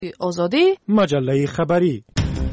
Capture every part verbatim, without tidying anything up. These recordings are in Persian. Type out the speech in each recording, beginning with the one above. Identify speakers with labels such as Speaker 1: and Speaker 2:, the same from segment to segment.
Speaker 1: آزادی
Speaker 2: مجله خبری.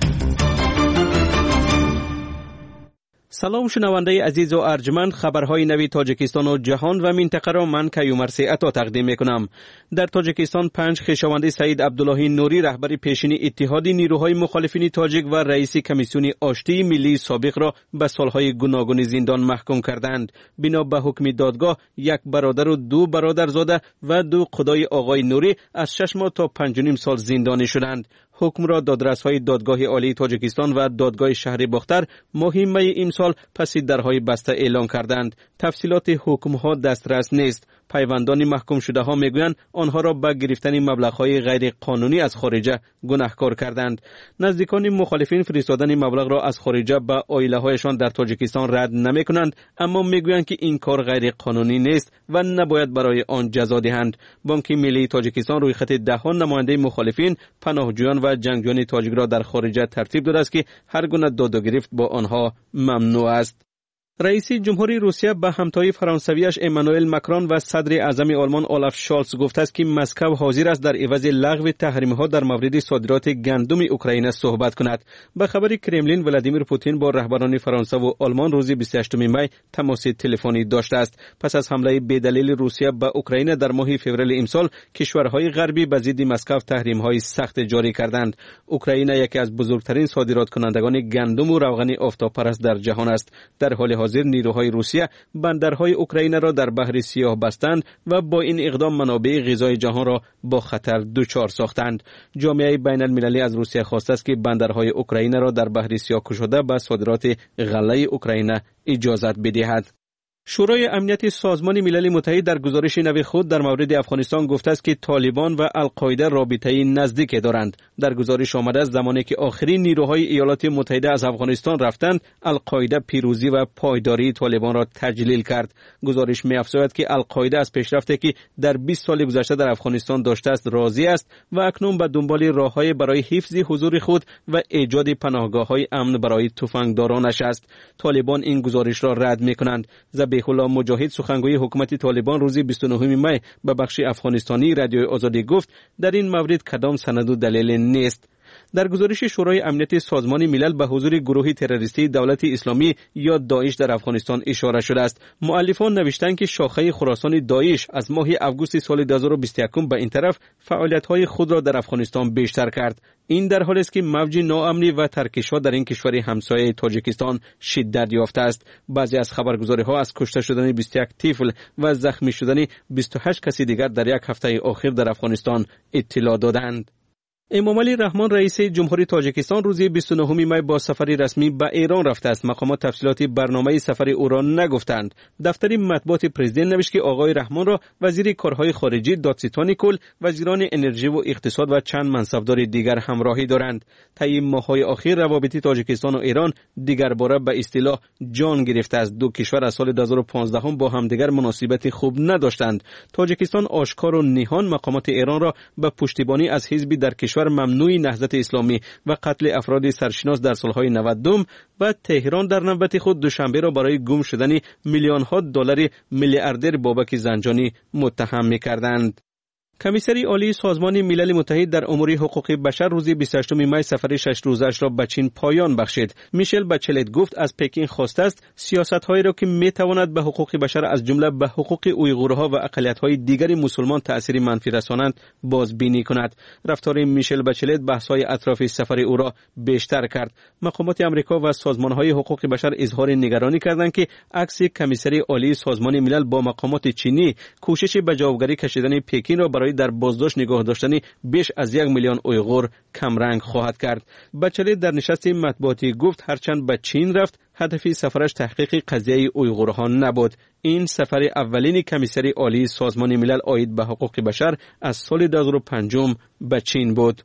Speaker 3: سلام شنونده عزیز و ارجمند، خبرهای نوی تاجیکستان و جهان و منطقه را من کیومرثی عطا تقدیم میکنم. در تاجیکستان پنج خویشاوند سعید عبداللهی نوری رهبر پیشین اتحاد نیروهای مخالفین تاجیک و رئیس کمیسیون آشتی ملی سابق را به سالهای گوناگون زندان محکوم کردند. بنا به حکم دادگاه یک برادر و دو برادرزاده و دو خدای آقای نوری از شش ماه تا پنج و نیم سال زندانی شدند. حکم را دادرس‌های دادگاه عالی تاجیکستان و دادگاه شهر باختر ماه می امسال پس درهای بسته اعلام کردند. تفصیلات حکم‌ها دسترس نیست. پیوندان محکوم شده ها میگویند آنها را به گرفتن مبلغ‌های غیر قانونی از خارجه گناهکار کردند. نزدیکان مخالفین فرستادن مبلغ را از خارجه به عائله‌هایشان در تاجیکستان رد نمی‌کنند، اما میگویند که این کار غیر قانونی نیست و نباید برای آن جزا دهند. بانک ملی تاجیکستان روی خط دهان نماینده مخالفین، پناهجویان و جنگجویان تاجیک را در خارجه ترتیب داده است که هر گونه داد و گرفت با آنها ممنوع است. رئیس جمهوری روسیه به همتای فرانسویش امانوئل مکرون و صدر اعظم آلمان اولاف شالز گفته است که مسکو حاضر است در عوض لغو تحریم‌ها در مورد صادرات گندم اوکراین صحبت کند. به خبر کرملین، ولادیمیر پوتین با رهبران فرانسه و آلمان روز بیست و هشتم می تماس تلفنی داشته است. پس از حمله بی‌دلیل روسیه به اوکراین در ماه فوریه امسال، کشورهای غربی به ضد مسکو تحریم‌های سخت جاری کردند. اوکراین یکی از بزرگترین صادرات کنندگان گندم و روغن آفتاب‌پرست در جهان است. در حال حاضر نیروهای روسیه بندرهای اوکراین را در بحر سیاه بستند و با این اقدام منابع غذای جهان را با خطر دچار ساختند. جامعه بین المللی از روسیه خواسته است که بندرهای اوکراین را در بحر سیاه گشوده به صادرات غله اوکراین اجازت بدهد. شورای امنیت سازمان ملل متحد در گزارش نو خود در مورد افغانستان گفته است که طالبان و القاعده رابطه نزدیک دارند. در گزارش آمده است زمانی که آخرین نیروهای ایالات متحده از افغانستان رفتند، القاعده پیروزی و پایداری طالبان را تجلیل کرد. گزارش می‌افزاید که القاعده از پیشرفتی که در بیست سال گذشته در افغانستان داشته است راضی است و اکنون به دنبال راه‌های برای حفظ حضور خود و ایجاد پناهگاه‌های امن برای تفنگدارانش است. طالبان این گزارش را رد می‌کنند. ذبیح الله مجاهد، سخنگوی حکومت طالبان، روز بیست و نهم می به بخش افغانستانی رادیو آزادی گفت در این مورد کدام سند و دلیل نیست. در گزارش شورای امنیت سازمان ملل به حضور گروه تروریستی دولت اسلامی یا داعش در افغانستان اشاره شده است. مؤلفان نوشتند که شاخه خراسان داعش از ماه آگوست سال دو هزار و بیست و یک به این طرف فعالیت‌های خود را در افغانستان بیشتر کرد. این در حالی است که موج ناامنی و ترکش‌ها در این کشور همسایه تاجیکستان شدت یافته است. بعضی از خبرگزاری‌ها از کشته شدن بیست و یک طفل و زخمی شدن بیست و هشت کسی دیگر در یک هفته اخیر در افغانستان اطلاع دادند. امامعلی رحمان، رئیس جمهوری تاجیکستان، روز بیست و نهم می با سفری رسمی به ایران رفته است. مقامات تفصیلات برنامه سفر او را نگفتند. دفتر مطبوعات پرزیدنت نوشت که آقای رحمان را وزیر کارهای خارجه دادستان کل، وزیران انرژی و اقتصاد و چند منصبدار دیگر همراهی دارند. طی ماه‌های اخیر روابط تاجیکستان و ایران دیگر باره به اصطلاح جان گرفته است. دو کشور از سال دو هزار و پانزده با همدیگر مناسبت خوب نداشتند. تاجیکستان آشکار و نهان مقامات ایران را به پشتیبانی از حزبی در کشور ممنوع نهضت اسلامی و قتل افراد سرشناس در سالهای نود و تهران در نوبت خود دوشنبه را برای گم شدن میلیون ها دلار میلیاردر بابک زنجانی متهم می‌کردند. کمیسری عالی سازمان ملل متحد در امور حقوق بشر روز بیست و هشتم می سفر شش روزش را به چین پایان بخشید. میشل بچلت گفت از پکین خواسته است سیاست‌هایی را که می‌تواند به حقوق بشر از جمله به حقوق اویغورها و اقلیت‌های دیگر مسلمان تأثیر منفی رسانند بازبینی کند. رفتار میشل بچلت بحث‌های اطراف سفر او را بیشتر کرد. مقامات آمریکا و سازمان‌های حقوق بشر اظهار نگرانی کردند که عکس کمیسری عالی سازمان ملل با مقامات چینی کوشش به جوابگری کشیدن پکین را برای در بازداشت نگاه داشتن بیش از یک میلیون اویغور کمرنگ خواهد کرد. بچلت در نشست مطبوعاتی گفت هرچند به چین رفت، هدف سفرش تحقیق قضیه اویغورها نبود. این سفر اولین کمیسری عالی سازمان ملل عاید به حقوق بشر از سال دو هزار و پنج به چین بود.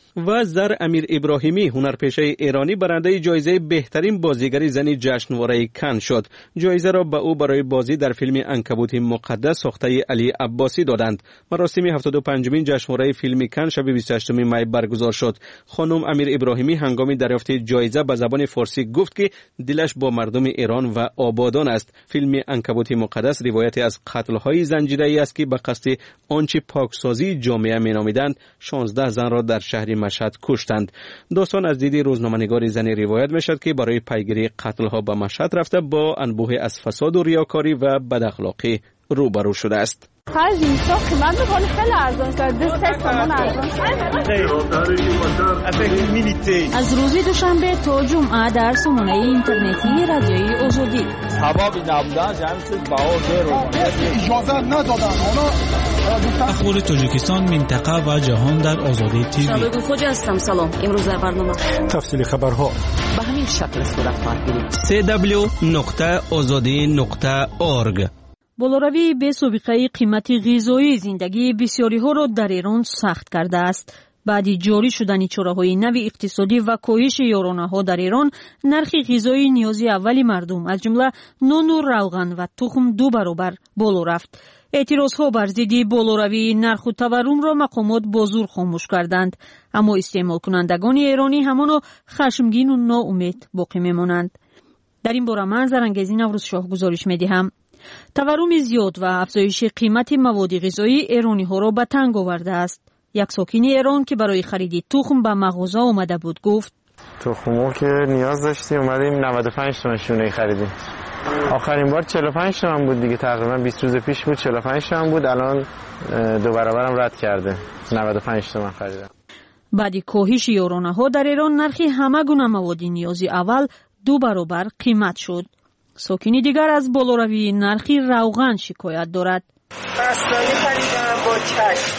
Speaker 3: و زر امیر ابراهیمی هنرپیشه ایرانی برنده جایزه بهترین بازیگر زنی جشنواره کن شد. جایزه را به او برای بازی در فیلم عنکبوت مقدس ساخته علی عباسی دادند. مراسم هفتاد و پنجمین جشنواره فیلم کن شب بیست و هشتم می برگزار شد. خانم امیر ابراهیمی هنگام دریافت جایزه به زبان فارسی گفت که دلش با مردم ایران و آبادان است. فیلم عنکبوت مقدس روایت از قتل‌های زنجیره‌ای است که به قصد آنچه پاکسازی جامعه می‌نامیدند شانزده زن را در شهر مشهد کشتند. داستان از دید روزنامه‌نگار زنی روایت می‌شد که برای پیگیری قتل‌ها به مشهد رفته با انبوه از فساد و ریاکاری و بد روبرو شده است.
Speaker 1: خرج اینستا قیمت بکنه خیلی ارزان شد. دست تومن ارزان.
Speaker 2: از روز دوشنبه تا جمعه در سامانه اینترنتی رادیوی آزادی.
Speaker 4: سبب نبودن جمع شد باور رو
Speaker 5: اجازه ندادن.
Speaker 6: اخبار تاجیکستان، منطقه و جهان در آزادی تیوی.
Speaker 7: شالوی خوجا هستم. سلام. امروز در برنامه
Speaker 5: تفصیل خبرها
Speaker 7: به همین شکل صورت خواهد گرفت.
Speaker 3: سی دبلیو نقطه آزادی نقطه اورگ.
Speaker 2: بالاروی به سابقه قیمت غذایی زندگی بسیاری ها را در ایران سخت کرده است. بعد جاری شدن چاره‌های نو اقتصادی و کاهش یارانه‌ها در ایران، نرخ غذایی نیازی اولی مردم از جمله نان و روغن و تخم دو برابر بالا رفت. اعتراضها بر ضد بالاروی نرخ و تورم را مقامات با زور خاموش کردند، اما استعمال کنندگان ایرانی همانا خشمگین و ناامید باقی میمانند. در این باره من زرنگزی نوروز شاه گزارش می‌دهم. تورم زیاد و افزایش قیمت مواد غذایی ایرانی ها را به تنگ آورده است. یک ساکن ایران که برای خرید تخم به مغازه آمده بود گفت:
Speaker 8: تخمو که نیاز داشتیم اومدیم نود و پنج تومن شونه خریدیم. آخرین بار چهل و پنج تومن بود دیگه، تقریبا بیست روز پیش بود چهل و پنج تومن بود، الان دو برابرم رد کرده، نود و پنج تومن خریدم.
Speaker 2: بعد کاهش یارانه ها در ایران نرخ همه گونه مواد نیازی اول دو برابر قیمت شد. ساکنی دیگر از بالاروی نرخ روغن شکایت دارد.
Speaker 9: بستنی خریدم با چشم.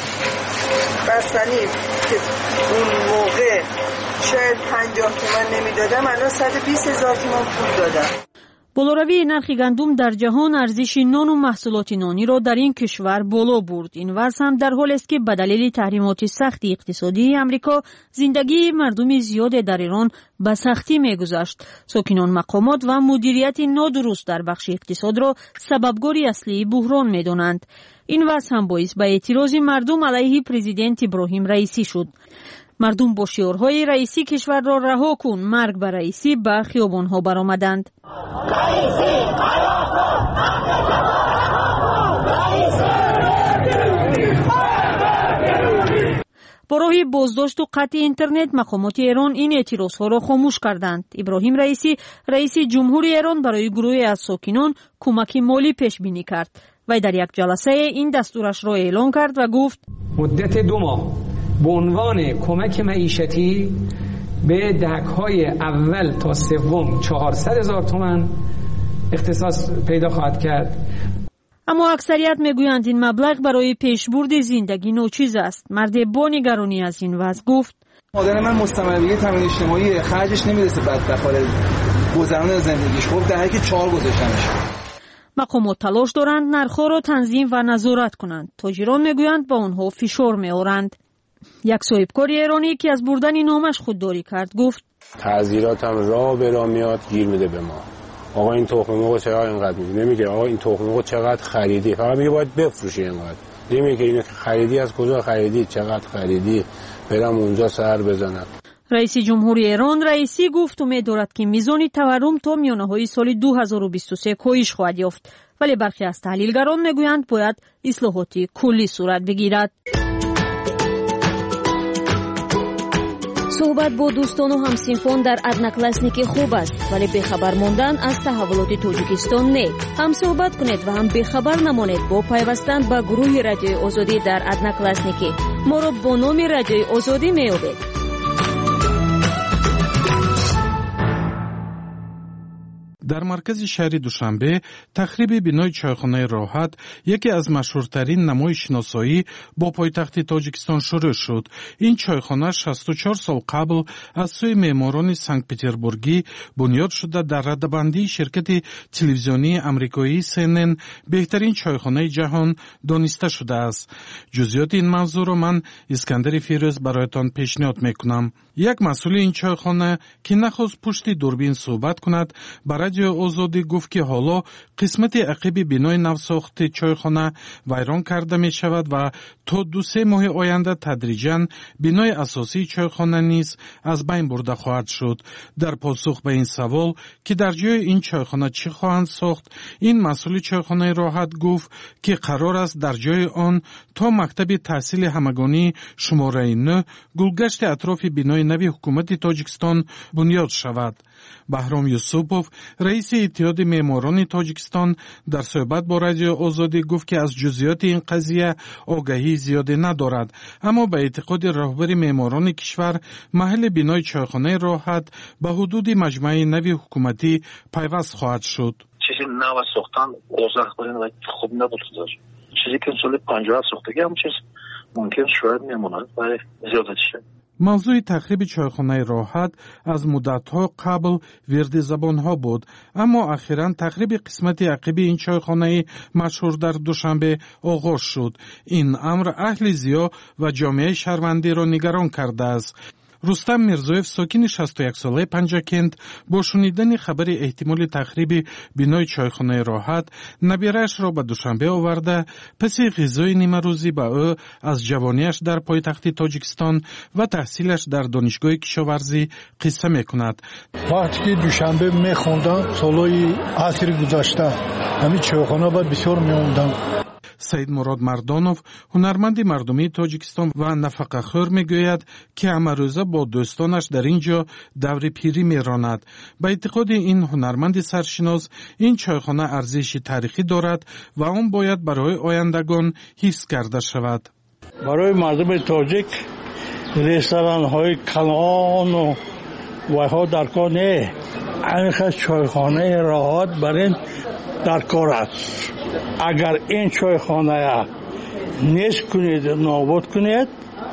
Speaker 9: بستنی که اون موقع شاید پنجاه تومن نمیدادم، الان صد و بیست هزار تومن پول دادم.
Speaker 2: بالاروی نرخ گندم در جهان ارزش نان و محصولات نانی را در این کشور بالا برد. این وضع هم در حالی است که به دلیل تحریمات سخت اقتصادی امریکا زندگی مردم زیاد در ایران به سختی می‌گذشت. ساکنان مقامات و مدیریت نادرست در بخش اقتصاد را سببگار اصلی بحران می‌دانند. این وضع هم باعث به اعتراض مردم علیه پرزیدنت ابراهیم رئیسی شد. مردم با شعارهای رئیسی کشور را رها کن، مرگ بر رئیسی به خیابان‌ها برآمدند. با راه بازداشت و قطع اینترنت مقامات ایران این اعتراضها را خاموش کردند. ابراهیم رئیسی رئیس جمهوری ایران برای گروهی از ساکنان کمک مالی پیش بینی کرد. وی در یک جلسه این دستورش را اعلان کرد و گفت:
Speaker 10: مدت دو ماه به عنوان کمک معیشتی به دهک‌های اول تا سوم چهارصد هزار تومان اختصاص پیدا خواهد کرد.
Speaker 2: اما اکثریت میگویند این مبلغ برای پیشبرد زندگی ناچیز است. مرد با نگرانی از این وضع گفت:
Speaker 5: مادر من مستمره تامین اجتماعی، خرجش نمیرسه بعد بخوره گذران زندگیش، خب در حالی که چهار گذاشتنش.
Speaker 2: مقامات تلاش دارند نرخ‌ها را تنظیم و نظارت کنند. تاجران میگویند با آنها فشار می‌آورند. یک صاحبکار ایرانی که از بردن نامش خودداری کرد گفت:
Speaker 11: تعزیرات هم راه به راه میاد گیر میده به ما. آقا این تخم مرغ چقدر اینقدر میگه، نمیگه آقا این تخم مرغ چقدر خریدی، فقط میگه باید بفروشی اینقدر. نمیگه اینو که خریدی از کجا خریدی، چقدر خریدی، برم اونجا سر بزنم.
Speaker 2: رئیس جمهوری ایران رئیسی گفت امید دارد که میزان تورم تا میانه‌های سال دو هزار و بیست و سه کاهش خواهد یافت، ولی برخی از تحلیلگران میگویند باید اصلاحات کلی صورت بگیرد.
Speaker 7: صحبت با دوستان و همسینفان در ادناکلاسنیک خوب است، ولی بخبر ماندن از تحولات تاجیکستان نه. هم صحبت کنید و هم بخبر نمانید با پیوستن به گروه رادیوی آزادی در ادناکلاسنیک. ما را با نام رادیوی آزادی میابید.
Speaker 12: در مرکز شهر دوشنبه تخریب بینای چایخانه راحت یکی از مشهورترین نمای شناسایی با پایتخت تاجیکستان شروع شد. این چایخانه شصت و چهار سال قبل از سوی معماران سنت پترزبورگی بنیاد شده در ردبندی شرکت تلویزیونی آمریکایی سی ان ان بهترین چایخانه جهان دانسته شده است. جزئیات این موضوع را من اسکندر فیروز برایتان پیشنهاد میکنم. یک مسئول این چایخانه که نخواست پشت دوربین صحبت کند به رادیو آزادی گفت که حالا قسمت عقب بینای نوساخت چایخانه ویران کرده می شود و تا دو سه ماه آینده تدریجاً بینای اساسی چایخانه نیز از بین برده خواهد شد. در پاسخ به این سوال که در جای این چایخانه چی خواهند ساخت، این مسئول چایخانه راحت گفت که قرار است در جای آن تا مکتب تحصیل همگانی شماره نه گلگشت اطراف بینای نوی حکومت تاجیکستان بنیاد شود. بهرام یوسوپوف رئیس اتحاد معماران تاجیکستان در صحبت با رادیو آزادی گفت که از جزئیات این قضیه آگاهی زیادی ندارد، اما به اعتقاد رهبر معماران کشور محل بینای چایخانه راحت به حدود مجمع نوی حکومتی پیوست خواهد شد.
Speaker 13: چیزی نو ساختن اوضاع کنین و خوب نبود. چیزی که سال پنجاه ساختگی هم چیز ممکن شاید میموند برای زیادت شد.
Speaker 12: موضوع تخریب چایخانه راحت از مدت‌ها قبل ورد زبان‌ها بود، اما اخیراً تخریب قسمت عقبی این چایخانه مشهور در دوشنبه آغاز شد. این امر اهل ضیا و جامعه شهروندی را نگران کرده است. رستم میرزویف ساکن شصت و یک ساله پنجکند با شنیدن خبر احتمال تخریب بینای چایخانه راحت نبیرش را به دوشنبه آورده پس غذای نیمه روزی به او از جوانیش در پایتخت تاجیکستان و تحصیلش در دانشگاه کشاورزی قصه میکند.
Speaker 14: وقتی که دوشنبه میخوندم سالهای عصر گذشته همین چایخانه با بسیار میوندم.
Speaker 12: سید مراد مردانوف هنرمند مردمی تاجیکستان و نفقه‌خور میگوید که همه روزه با دوستانش در اینجا دور پیری میراند. به اعتقاد این هنرمند سرشناس این چایخانه ارزش تاریخی دارد و آن باید برای آیندگان حفظ کرده شود.
Speaker 15: برای مردم تاجیک رستوران های کلان و وها در کار نه، همین چایخانه راحت برای در کار است. اگر این چایخانه نیست کنید نابود کنید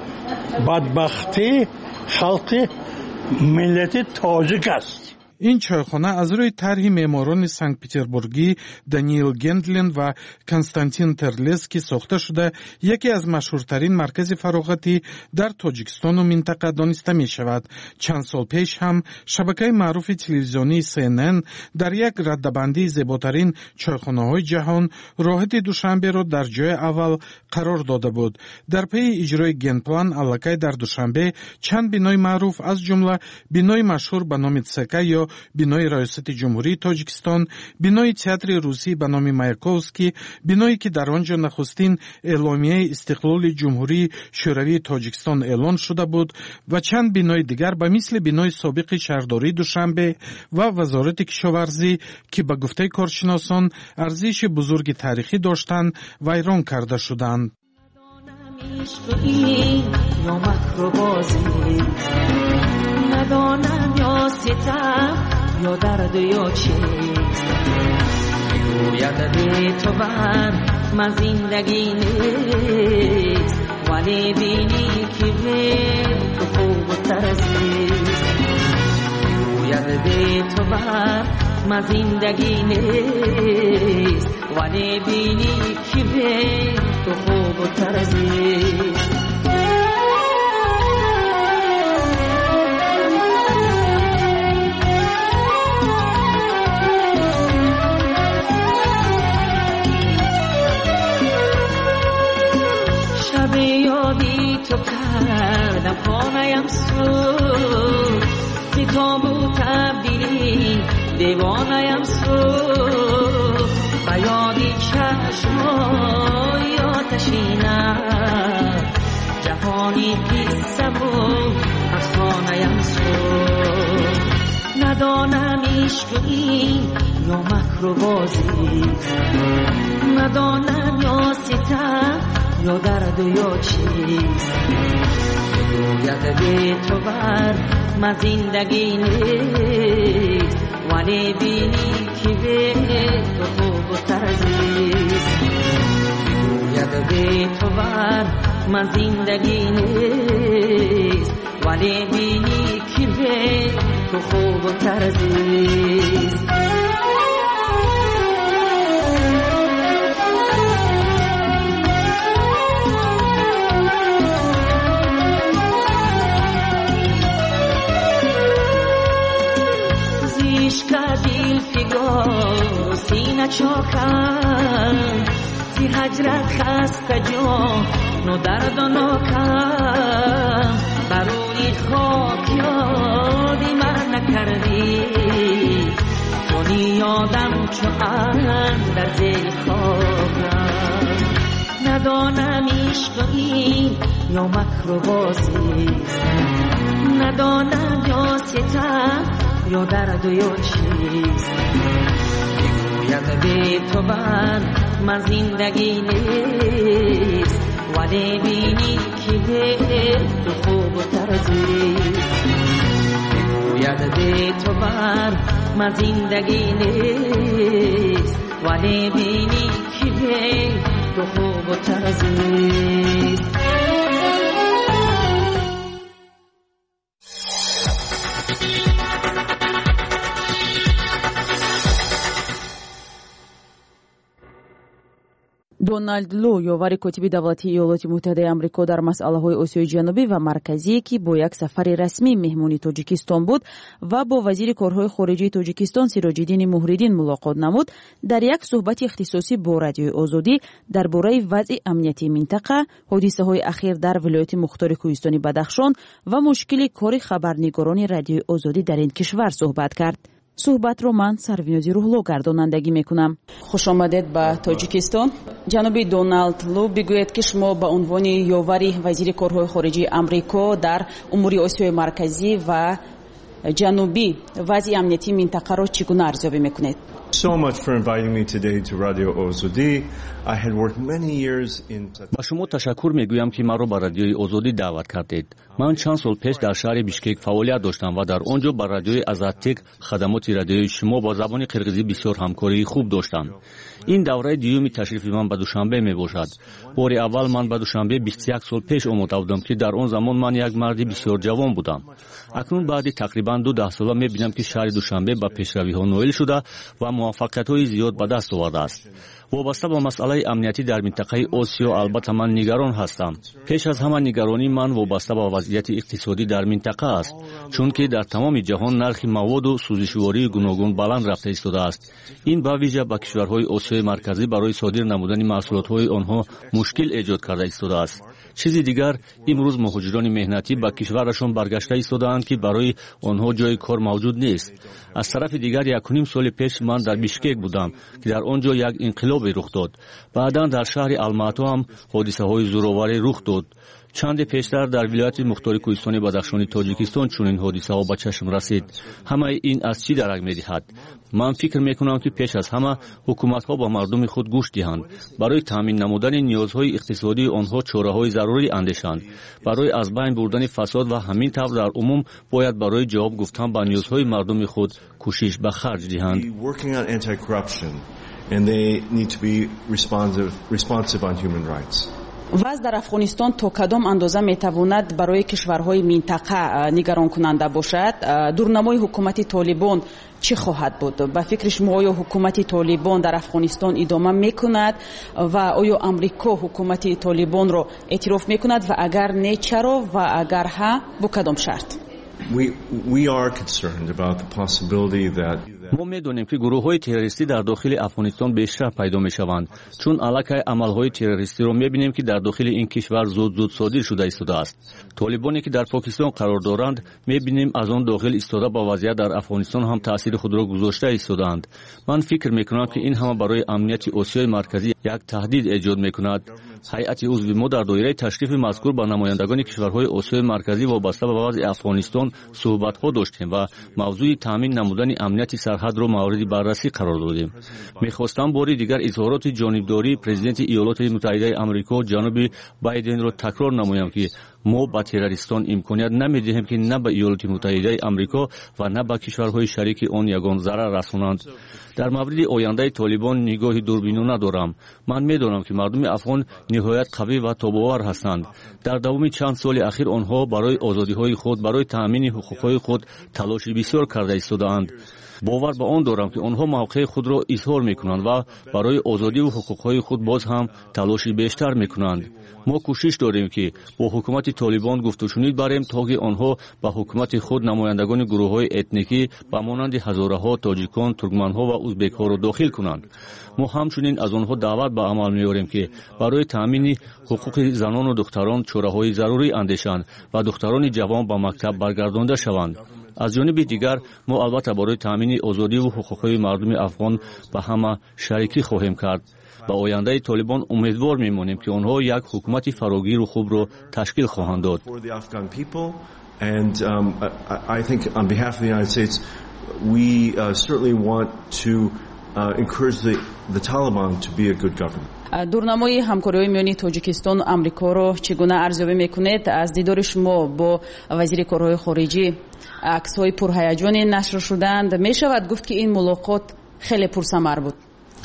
Speaker 15: بدبختی خلق ملت تاجیک است.
Speaker 12: این چایخانه از روی طرح معماران سنت پترزبورگی دانیل گندلین و کنستانتین ترلسکی ساخته شده یکی از مشهورترین مرکز فراغتی در تاجیکستان و منطقه دانسته می شود. چند سال پیش هم شبکه معروف تلویزیونی سی ان ان در یک ردبندی زیباترین چایخانه های جهان راحت دوشنبه را در جای اول قرار داده بود. در پی اجرای گندپلان الکی در دوشنبه چند بینای معروف از جمله بینای مشهور به نام تسکه یا بینای ریاست جمهوری تاجیکستان، بینای تئاتر روسی به نام مایاکوفسکی، بینایی که در آنجا نخستین اعلامیه استقلال جمهوری شوروی تاجیکستان اعلان شده بود و چند بینای دیگر به مثل بینای سابق شهرداری دوشنبه و وزارت کشاورزی که به گفته کارشناسان ارزش بزرگ تاریخی داشتند ویران کرده شدند.
Speaker 16: ندانم یا ستم یا درد یا چیست میگوید به تو بر من زندگی نیست ولی بینی که به تو خوب و ترزیست میگوید به تو بر من زندگی نیست ولی بینی که به تو خوب و ترزیست. یادی تو کردم خانه‌ام سوز بی تابو تبدیلی دیوانه‌ام سوز و یادی چشمای آتشینم جهانی قصه بود از خانه‌ام سوز ندانم عشق این یا مکر و بازی ندانم یا ستم یا درد یا چیست میگوید بی تو بر من زندگی نیست ولی بینی که به تو خوب و ترزیست میگوید بی تو بر من زندگی نیست ولی بینی که به تو خوب و ترزیست سینه چاکم زی هجرت خسته جان و درد و ناکم بروی خاک یادی من نکردی کنی یادم چو در زیر خاکم ندانم عشقی یا مکر و بازیست ندانم یا ستم یا درد و یا چیست میگوید بی تو بر من زندگی نیست ولی بینی که به تو خوب و ترزیست میگوید بی تو بر من زندگی نیست ولی بینی که به تو خوب و ترزیست
Speaker 17: дональд лу ёвари котиби давлатии иёлоти муттаҳидаи амрико дар масъалаҳои осиёи ҷанубӣ ва марказие ки бо як сафари расмӣ меҳмони тоҷикистон буд ва бо вазири корҳои хориҷии тоҷикистон сироҷиддини муҳриддин мулоқот намуд дар як суҳбати ихтисосӣ бо радиои озодӣ дар бораи вазъи амнияти минтақа ҳодисаҳои ахир дар вилояти мухтори кӯҳистони бадахшон ва мушкили кори хабарнигорони радиои озодӣ дар ин кишвар суҳбат кард. суҳбатро ман сарвинози рӯҳло гардонандагӣ мекунам. хушомадед ба тоҷикистон. ҷаноби дональд лу бигӯед ки шумо ба унвони ёвари вазири корҳои хориҷии амрико дар умури осиёи марказӣ ва ҷанубӣ вазъи амниятии минтақаро чӣ гуна арзёбӣ мекунед?
Speaker 18: So much for inviting me today to Radio Ozodi. I had worked many years in
Speaker 19: ба шумо ташаккур мегӯям ки маро ба радиои озодӣ даъват кардед. ман чанд сол пеш дар шаҳри бишкек фаъолият доштам ва дар он ҷо ба радиои азаттек хадамоти радиои шумо бо забони қирғизӣ бисёр ҳамкории хуб доштам. ин давраи дуюми ташрифи ман ба душанбе мебошад. бори аввал ман ба душанбе бисту як сол пеш омода будам ки дар он замон ман як марди бисёр ҷавон будам. акнун баъди тақрибан ду даҳсола мебинам ки шаҳри душанбе ба пешравиҳо ноил шуда ва муваффақиятҳои зиёд ба даст овардааст. вобаста ба масъалаи амнияти дар минтақаи осиё албатта ман нигарон ҳастам. пеш аз ҳама нигаронии ман вобаста ба вазъияти иқтисодӣ дар минтақа аст, чунки дар тамоми ҷаҳон нархи маводу сӯзишвории гуногун баланд рафта истодааст. ин ба виҷа ба кишварҳои осиёи марказӣ барои содир намудани маҳсулотҳои онҳо мушкил эҷод карда истодааст. чизи дигар, имрӯз муҳоҷирони меҳнатӣ ба кишварашон баргашта истодаанд ки барои онҳо ҷои кор мавҷуд нест. аз тарафи дигар якуним соли пеш ман дар бишкек будам ки дар он ҷо як инқилобе рух дод. баъдан дар шаҳри алмато ҳам ҳодисаҳои зӯроварӣ рух дод. чанде пештар дар вилояти мухтори кӯҳистони бадахшони тоҷикистон чунин ҳодисаҳо ба чашм расид. ҳамаи ин аз чӣ дарак медиҳад? ман фикр мекунам ки пеш аз ҳама ҳукуматҳо ба мардуми худ гӯш диҳанд, барои таъмин намудани ниёзҳои иқтисодии онҳо чораҳои зарурӣ андешанд, барои аз байн бурдани фасод ва ҳамин тавр дар умум бояд барои ҷавоб гуфтан ба ниёзҳои мардуми худ кӯшиш ба харҷ диҳанд.
Speaker 18: And they need to be responsive, responsive on human rights.
Speaker 17: ваз дар афғонистон то кадом андоза метавонад барои кишварҳои минтақа нигаронкунанда бошад? дурнамои ҳукумати толибон чӣ хоҳад буд? ба фикри шумо оё ҳукумати толибон дар афғонистон идома мекунад ва оё амрико ҳукумати толибонро эътироф мекунад ва агар не чаро ва агар ҳа бо кадом шарт?
Speaker 18: We, we are concerned about the possibility that
Speaker 19: мо медонем ки гурӯҳҳои террористӣ дар дохили афғонистон бештар пайдо мешаванд, чун аллакай амалҳои террористиро мебинем ки дар дохили ин кишвар зуд зуд содир шуда истодааст. толибоне ки дар покистон қарор доранд, мебинем аз он дохил истода ба вазъият дар афғонистон ҳам таъсири худро гузошта истодаанд. ман фикр мекунам ки ин ҳама барои амнияти осиёи марказӣ як таҳдид эҷод мекунад. ҳайати узви мо дар доираи ташрифи мазкур ба намояндагони кишварҳои осиёи марказӣ вобаста ба вазъи афғонистон суҳбатҳо доштем ва мавзӯи таъмин намудани амнияти сарҳадро мавриди баррасӣ қарор додем. мехостам бори дигар изҳороти ҷонибдории президенти иёлоти муттаҳидаи амрико ҷаноби байденро такрор намоям ки мо ба террористон имконият намедиҳем ки на ба иёлоти муттаҳидаи амрико ва на ба кишварҳои шарики он ягон зарар расонанд. дар мавриди ояндаи толибон нигоҳи дурбинона дорам. ман медонам ки мардуми афғон ниҳоят қавӣ ва тобовар ҳастанд. дар давоми чанд соли ахир онҳо барои озодиҳои худ, барои таъмини ҳуқуқҳои худ талоши бисёр карда истодаанд. бовар ба он дорам ки онҳо мавқеи худро изҳор мекунанд ва барои озодиву ҳуқуқҳои худ боз ҳам талоши бештар мекунанд. мо кӯшиш дорем ки бо ҳукумати толибон гуфтушунид барем, то ки онҳо ба ҳукумати худ намояндагони гурӯҳҳои этникӣ ба монанди ҳазораҳо, тоҷикон, туркманҳо ва узбекҳоро дохил кунанд. мо ҳамчунин аз онҳо даъват ба амал меорем ки барои таъмини ҳуқуқи занону духтарон чораҳои зарурӣ андешанд ва духтарони ҷавон ба мактаб баргардонда шаванд. аз ҷониби дигар мо албатта барои таъмини озодиву ҳуқуқҳои мардуми афғон ба ҳама шарикӣ хоҳем кард. ба ояндаи толибон умедвор мемонем ки онҳо як ҳукумати фарогиру хубро ташкил хоҳанд дод.
Speaker 18: And um, I, I think on behalf of the United States, we uh, certainly want to uh, encourage the, the Taliban to be a good government.
Speaker 17: дурнамои ҳамкориҳои миёни тоҷикистону амрикоро чӣ гуна арзёбӣ мекунед? аз дидори шумо бо вазири корҳои хориҷӣ аксҳои пурҳаяҷоне нашр шуданд. мешавад гуфт ки ин мулоқот хеле пурсамар буд.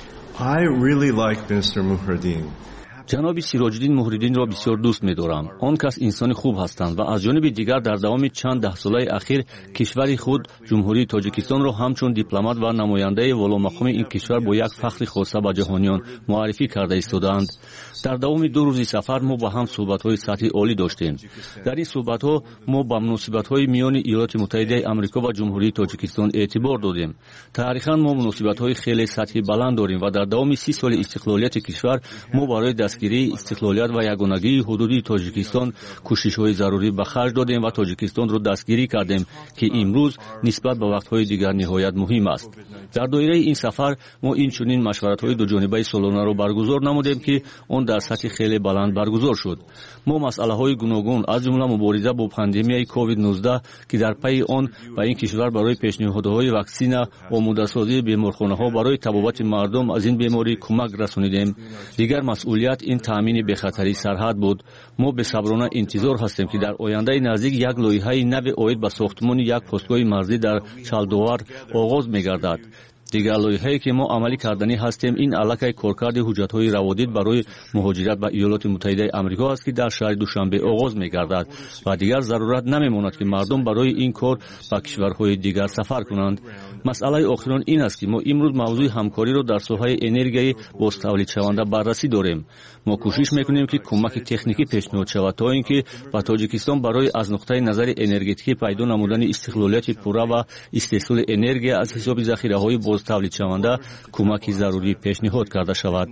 Speaker 18: I really like Minister Muhriddin.
Speaker 19: ҷаноби сироҷиддин муҳриддинро бисёр дӯст медорам. он кас инсони хуб ҳастанд ва аз ҷониби дигар дар давоми чанд даҳсолаи ахир кишвари худ ҷумҳурии тоҷикистонро ҳамчун дипломат ва намояндаи воломақоми ин кишвар бо як фахри хоса ба ҷаҳониён муаррифӣ карда истодаанд. дар давоми ду рӯзи сафар мо ба ҳам суҳбатҳои сатҳи олӣ доштем. дар ин суҳбатҳо мо ба муносибатҳои миёни иёлоти муттаҳидаи амрико ва ҷумҳурии тоҷикистон эътибор додем. таърихан мо муносибатҳои хеле сатҳи баланд дорем ва дар давоми си соли истиқлолияти кишвар мо барои дастгирии истиқлолият ва ягонагии ҳудуди тоҷикистон кӯшишҳои зарурӣ ба харҷ додем ва тоҷикистонро дастгирӣ кардем, ки имрӯз нисбат ба вақтҳои дигар ниҳоят муҳим аст. дар доираи ин сафар мо инчунин машваратҳои дуҷонибаи солонаро баргузор намудем, ки он дар сатҳи хеле баланд баргузор шуд. мо масъалаҳои гуногун аз ҷумла мубориза бо пандемияи ковид нуздаҳ, ки дар пайи он ба ин кишвар барои пешниҳодҳои ваксина, омодасозии беморхонаҳо барои табобати мардум аз ин беморӣ кӯмак расонидем. дигар масъулият ин таъмини бехатарии сарҳад буд. мо бесаброна интизор ҳастем, ки дар ояндаи наздик як лоиҳаи нави оид ба сохтмони як постгоҳи марзӣ дар чалдовар оғоз мегардад. дигар лоиҳае ки мо амалӣ карданӣ ҳастем, ин аллакай коркарди ҳуҷҷатҳои раводид барои муҳоҷират ба иёлоти муттаҳидаи амрико аст, ки дар шаҳри душанбе оғоз мегардад ва дигар зарурат намемонад ки мардум барои ин кор ба кишварҳои дигар сафар кунанд. масъалаи охирон ин аст, ки мо имрӯз мавзӯи ҳамкориро дар соҳаи энергияи бозтавлидшаванда баррасӣ дорем. мо кӯшиш мекунем ки кӯмаки техникӣ пешниҳод шавад, то ин ки ба тоҷикистон барои аз нуқтаи назари энергетикӣ пайдо намудани истиқлолияти пурра ва истеҳсоли энергия аз ҳисоби захираҳои бозтавлидшаванда кӯмаки зарурӣ пешниҳод карда шавад.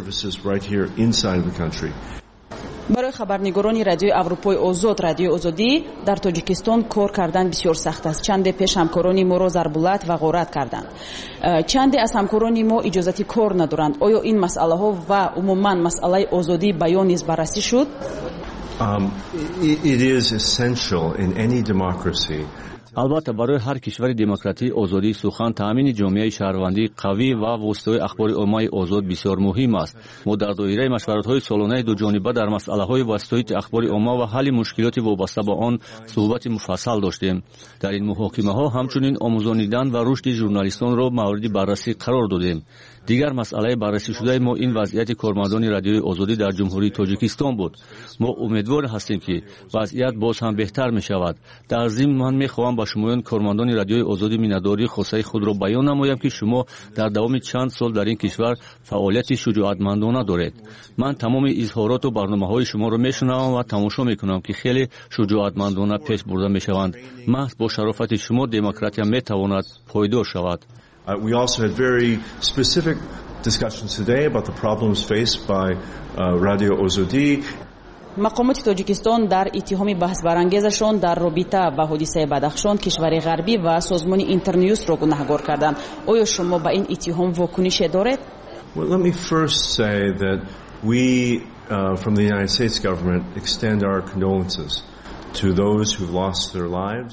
Speaker 19: барои хабарнигорони радиои аврупои озод, радиои озодӣ дар тоҷикистон кор кардан бисёр сахт аст. чанде пеш ҳамкорони моро зарбулат ва ғорат карданд. чанде аз ҳамкорони мо иҷозати кор надоранд. оё ин масъалаҳо ва умуман масъалаи озодӣ баён низ баррасӣ шуд?
Speaker 18: Um, it is essential in any democracy.
Speaker 19: албатта барои ҳар кишвари демократӣ озодии сухан, таъмини ҷомеаи шаҳрвандӣ қавӣ ва воситаҳои ахбори оммаи озод бисёр муҳим аст. мо дар доираи машваратҳои солонаи дуҷониба дар масъалаҳои васитоити ахбори омма ва ҳалли мушкилоти вобаста ба он суҳбати муфассал доштем. дар ин муҳокимаҳо ҳамчунин омӯзонидан ва рушди журналистонро мавриди баррасӣ қарор додем. дигар масъалаи баррасишудаи мо ин вазъияти кормандони радиои озодӣ дар ҷумҳурии тоҷикистон буд. мо умедвор ҳастем, ки вазъият боз ҳам беҳтар мешавад. дар зимн ман мехоҳам ба шумоён кормандони радиои озодӣ миннатдории хосаи худро баён намоям, ки шумо дар давоми чанд сол дар ин кишвар фаъолияти шуҷоатмандона доред. ман тамоми изҳороту барномаҳои шуморо мешунавам ва тамошо мекунам, ки хеле шуҷоатмандона пеш бурда мешаванд. маҳз бо шарофати шумо демократия метавонад пойдор шавад.
Speaker 18: Uh, we also had very specific discussions today about the problems faced by uh, Radio Ozodi.
Speaker 17: мақомоти тоҷикистон дар иттиҳоми баҳсбарангезашон дар робита ба ҳодисаи Бадахшон, кишвари ғарбӣ ва созмони Интерньюсро гунаҳгор карданд. оё шумо ба ин иттиҳом вокунише доред?
Speaker 18: Well, let me first say that we uh, from the United States government extend our condolences to those who've lost their lives.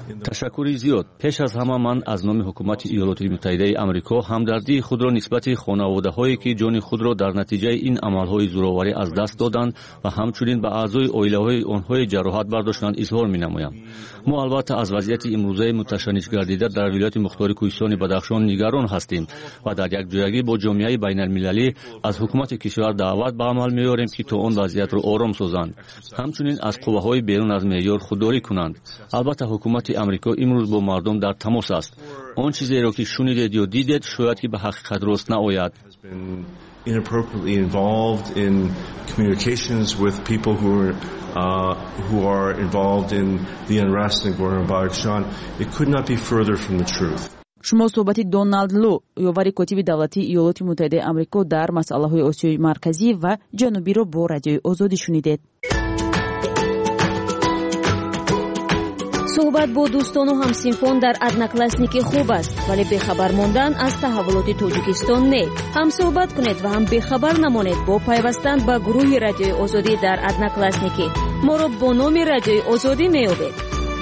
Speaker 19: ташаккури зиёд. пеш аз ҳама ман аз номи ҳукумати иёлоти муттаҳидаи амрико ҳамдардии худро нисбати хонаводаҳое ки ҷони худро дар натиҷаи ин амалҳои зӯроварӣ аз даст доданд ва ҳамчунин ба аъзои оилаҳои онҳое ҷароҳат бардоштанд изҳор менамоям. мо албатта аз вазъияти имрӯзаи муташаннис гардида дар вилояти мухтори кӯҳистони Бадахшон нигарон ҳастем ва дар якҷоягӣ бо ҷомеаи байналмилалӣ аз ҳукумати кишвар даъват ба амал меорем ки то он вазъиятро ором созанд, ҳамчунин аз қувваҳои берун аз меъёр худдорӣ кунанд. албатта ҳукумати амрико имрӯз бо мардум дар тамос аст. он чизеро ки шунидед ё дидед шояд ки ба ҳақиқат рост наояд.
Speaker 18: Inappropriately involved in communications with people who are uh, who are involved in the unrest in Nagorno-Badakhshan. It could not be further from the truth.
Speaker 17: шумо суҳбати Доналд Лу, ёвари котиби давлатии иёлоти муттаҳидаи амрико дар масъалаҳои Осиёи марказӣ ва ҷанубиро бо радиои Озодӣ шунидед.
Speaker 7: суҳбат бо дӯстону ҳамсинфон дар одноклассники хуб аст, вале бехабар мондан аз таҳаввулоти Тоҷикистон не. ҳам суҳбат кунед ва ҳам бехабар намонед бо пайвастан ба гурӯҳи радиои Озодӣ дар одноклассники. моро бо номи радиои Озодӣ меёбед.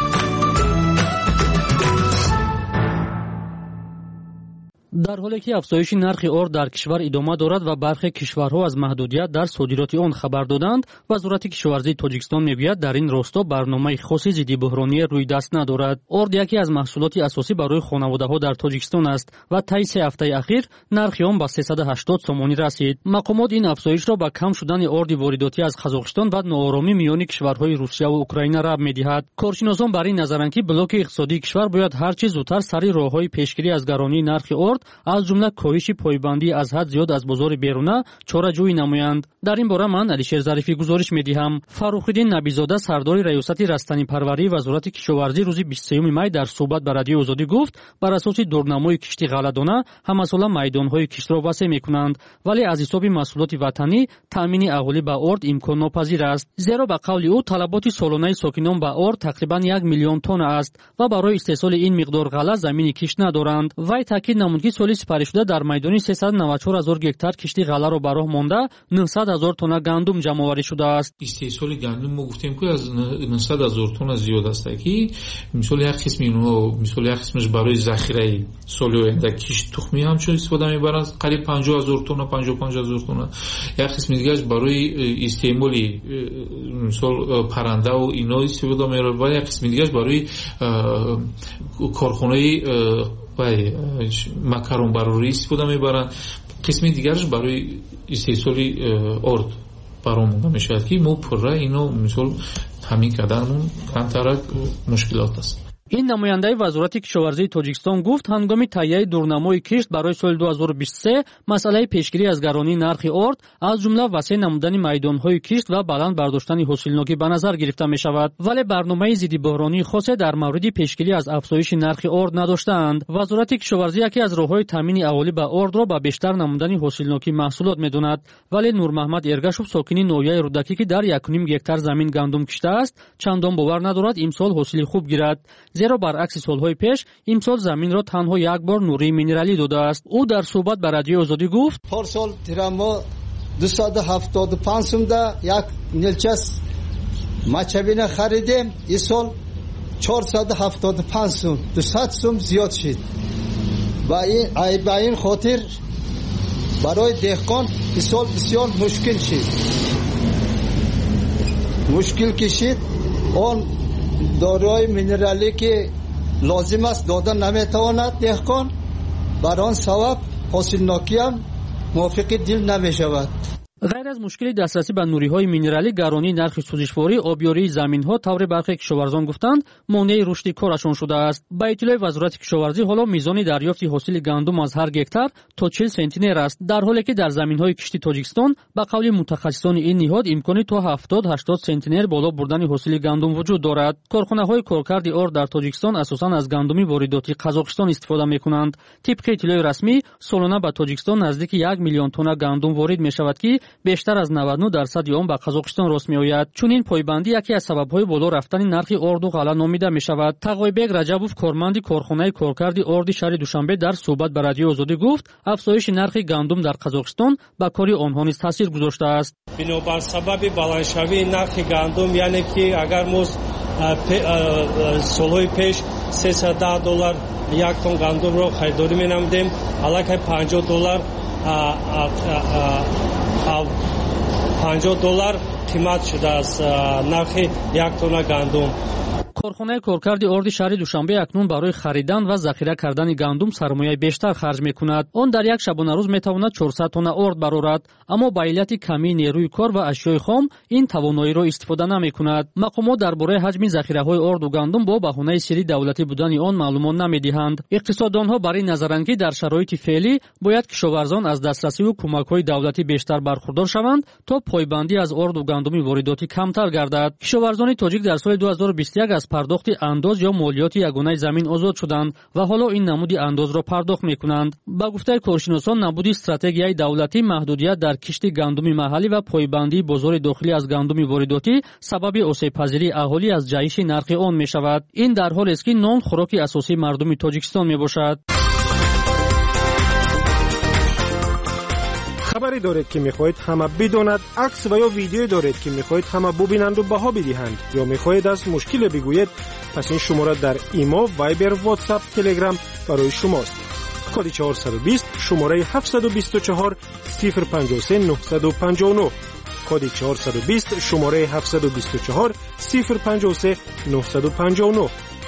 Speaker 20: дар ҳоле ки афзоиши нархи орд дар кишвар идома дорад ва бархе кишварҳо аз маҳдудият дар содироти он хабар доданд, вазорати кишоварзии Тоҷикистон мегӯяд дар ин росто барномаи хоси зидди буҳроние рӯйдаст надорад. орд яке аз маҳсулоти асосӣ барои хонаводаҳо дар Тоҷикистон аст ва таи се ҳафтаи ахир нархи он ба сесаду ҳаштод сомонӣ расид. мақомот ин афзоишро ба кам шудани орди воридотӣ аз Қазоқистон ва нооромӣ миёни кишварҳои Русия ва Украина раб медиҳад. коршиносон бар ин назаранд ки блоки иқтисодии кишвар бояд ҳар чӣ зудтар сари роҳҳои пешгирӣ аз гаронии нархи орд аз ҷумла коҳиши пойбандӣ аз ҳад зиёд аз бозори беруна чораҷӯӣ намоянд. дар ин бора ман Алишер Зарифӣ гузориш медиҳам. Фаррухиддин Набизода, сардори раёсати растанипарварии вазорати кишоварзӣ, рӯзи бисту сеюми май дар суҳбат ба радиои Озодӣ гуфт, бар асоси дурнамои кишти ғалладона ҳамасола майдонҳои киштро васеъ мекунанд, вале аз ҳисоби маҳсулоти ватанӣ таъмини аҳолӣ ба орд имконнопазир аст. зеро ба қавли ӯ талаботи солонаи сокинон ба орд тақрибан як миллион тонна аст ва барои истеҳсоли ин миқдор ғалла замини кишт надоранд. вай таъкид намуд ки соли сипаришуда дар майдони сесаду навад и чор ҳазор гектар кишти ғалларо ба роҳ монда нӯҳсад ҳазор тонна гандум ҷамъоварӣ шудааст.
Speaker 21: истеҳсоли гандум мо гуфтем ки аз нӯҳсад ҳазор тонна зиёд аст ки мисоли як қисми инҳо мисоли як қисмаш барои захираи соли оянда кишт тухмӣ ҳамчун истифода мебаранд қариб панҷоҳ ҳазор тонна панҷоҳ панҷ ҳазор тонна, як қисми дигараш барои истеъмоли мисол паррандаву ино истифода мебаранд ва як қисми дигараш барои корхонаи вай макаронбарорӣ истифода мебаранд, қисми дигараш барои истеҳсоли орд баромонда мешавад ки мо пурра ино мисол ҳамин қадармон камтарак мушкилот аст.
Speaker 20: ин намояндаи вазорати кишоварзии Тоҷикистон гуфт ҳангоми таҳияи дурнамои кишт барои соли ду ҳазору бисту се масъалаи пешгирӣ аз гаронии нархи орд аз ҷумла васеъ намудани майдонҳои кишт ва баланд бардоштани ҳосилнокӣ ба назар гирифта мешавад, вале барномаи зидди буҳронии хосе дар мавриди пешгирӣ аз афзоиши нархи орд надоштаанд. вазорати кишоварзӣ яке аз роҳҳои таъмини аҳолӣ ба ордро ба бештар намудани ҳосилнокии маҳсулот медонад, вале Нурмаҳмад Эргашев, сокини ноҳияи Рудакӣ ки дар якуним гектар замин гандум киштааст, чандон бовар надорад имсол ҳосили хуб гирад, зеро баръакси солҳои пеш имсол заминро танҳо як бор нурии минералӣ додааст. ӯ дар суҳбат ба радиои Озодӣ гуфт:
Speaker 22: парсол тирамо дусаду ҳафтоду панҷ сумда як нилчас мачабина харидем, исол чорсаду ҳафтоду панҷ сум, дусад сум зиёд шид. ба ин хотир барои деҳқон исол бисёр мушкил шид. мушкил кишид он дорои минералӣ ки лозим аст дода наметавонад деҳқон, бар он сабаб ҳосилнокиам мувофиқи дил намешавад.
Speaker 20: ғайр аз мушкили дастрасӣ ба нуриҳои минералӣ, гаронии нархи сӯзишворӣ, обёрии заминҳо тавре бархе кишоварзон гуфтанд монеи рушди корашон шудааст. ба иттилои вазорати кишоварзӣ ҳоло мизони дарёфти ҳосили гандум аз ҳар гектар то чил сентинер аст, дар ҳоле ки дар заминҳои кишти Тоҷикистон ба қавли мутахассисони ин ниҳод имкони то ҳафтод ҳаштод сентинер боло бурдани ҳосили гандум вуҷуд дорад. корхонаҳои коркарди орд дар Тоҷикистон асосан аз гандуми воридоти Қазоқистон истифода мекунанд. тибқи иттилои расмӣ солона ба Тоҷикистон наздики як миллион тонна гандум ворид мешавад ки бештар аз навад و نه дарсади он ба Қазоқистон рост меояд. чунин пойбандӣ яке аз сабабҳои боло рафтани нархи орду ғалла номида мешавад. тағойбек раҷабов, корманди корхонаи коркарди орди шаҳри Душанбе, дар суҳбат ба радиои Озодӣ гуфт афзоиши нархи гандум дар Қазоқистон ба кори онҳо низ таъсир гузоштааст.
Speaker 23: бинобар сабаби баландшавии нархи гандум, яъне ки агар мо
Speaker 1: солҳои пеш сесад даҳ доллар як тон гандумро харидорӣ менамудем. аллакай панҷоҳ доллар панҷоҳ доллар қимат шудааст нархи як тонна гандум.
Speaker 20: корхонаи коркарди орди шаҳри душанбе акнун барои харидан ва захира кардани гандум сармояи бештар харҷ мекунад. он дар як шабонарӯз метавонад чорсад тонна орд барорад, аммо ба иллати камии нерӯи кор ва ашёи хом ин тавоноиро истифода намекунад. мақомот дар бораи ҳаҷми захираҳои орду гандум бо баҳонаи сирри давлатӣ будани он маълумот намедиҳанд. иқтисоддонҳо бар ин назаранд, ки дар шароити феълӣ бояд кишоварзон аз дастрасиву кӯмакҳои давлатӣ бештар бархурдор шаванд, то пойбандӣ аз орду гандуми воридотӣ камтар гардад. кишоварзони тоҷик дар соли ду ҳазору бисту як аз пардохти андоз ё молиёти ягонаи замин озод шуданд ва ҳоло ин намуди андозро пардохт мекунанд. ба гуфтаи коршиносон, набуди стратегияи давлатӣ, маҳдудият дар кишти гандуми маҳаллӣ ва пойбандии бозори дохилӣ аз гандуми воридотӣ сабаби осебпазирии аҳолӣ аз ҷаҳиши нархи он мешавад. ин дар ҳолест, ки нон хӯроки асосии мардуми Тоҷикистон мебошад.
Speaker 4: хабаре доред, ки мехоҳед ҳама бидонад, акс ва ё видеое доред, ки мехоҳед ҳама бубинанду баҳо бидиҳанд, ё мехоҳед аз мушкиле бигӯед, пас ин шумора дар имо, вайбер, ватсап, телеграм барои шумост. коди чаҳорсаду бист шумораи ҳафтсаду бисту чаҳор сифр панҷоҳ се нуҳсаду панҷоҳ нӯҳ, коди чаҳорсаду бист шумораи ҳафтсаду бисту чаҳор сифр панҷоҳ се нуҳсаду панҷоҳ нӯҳ.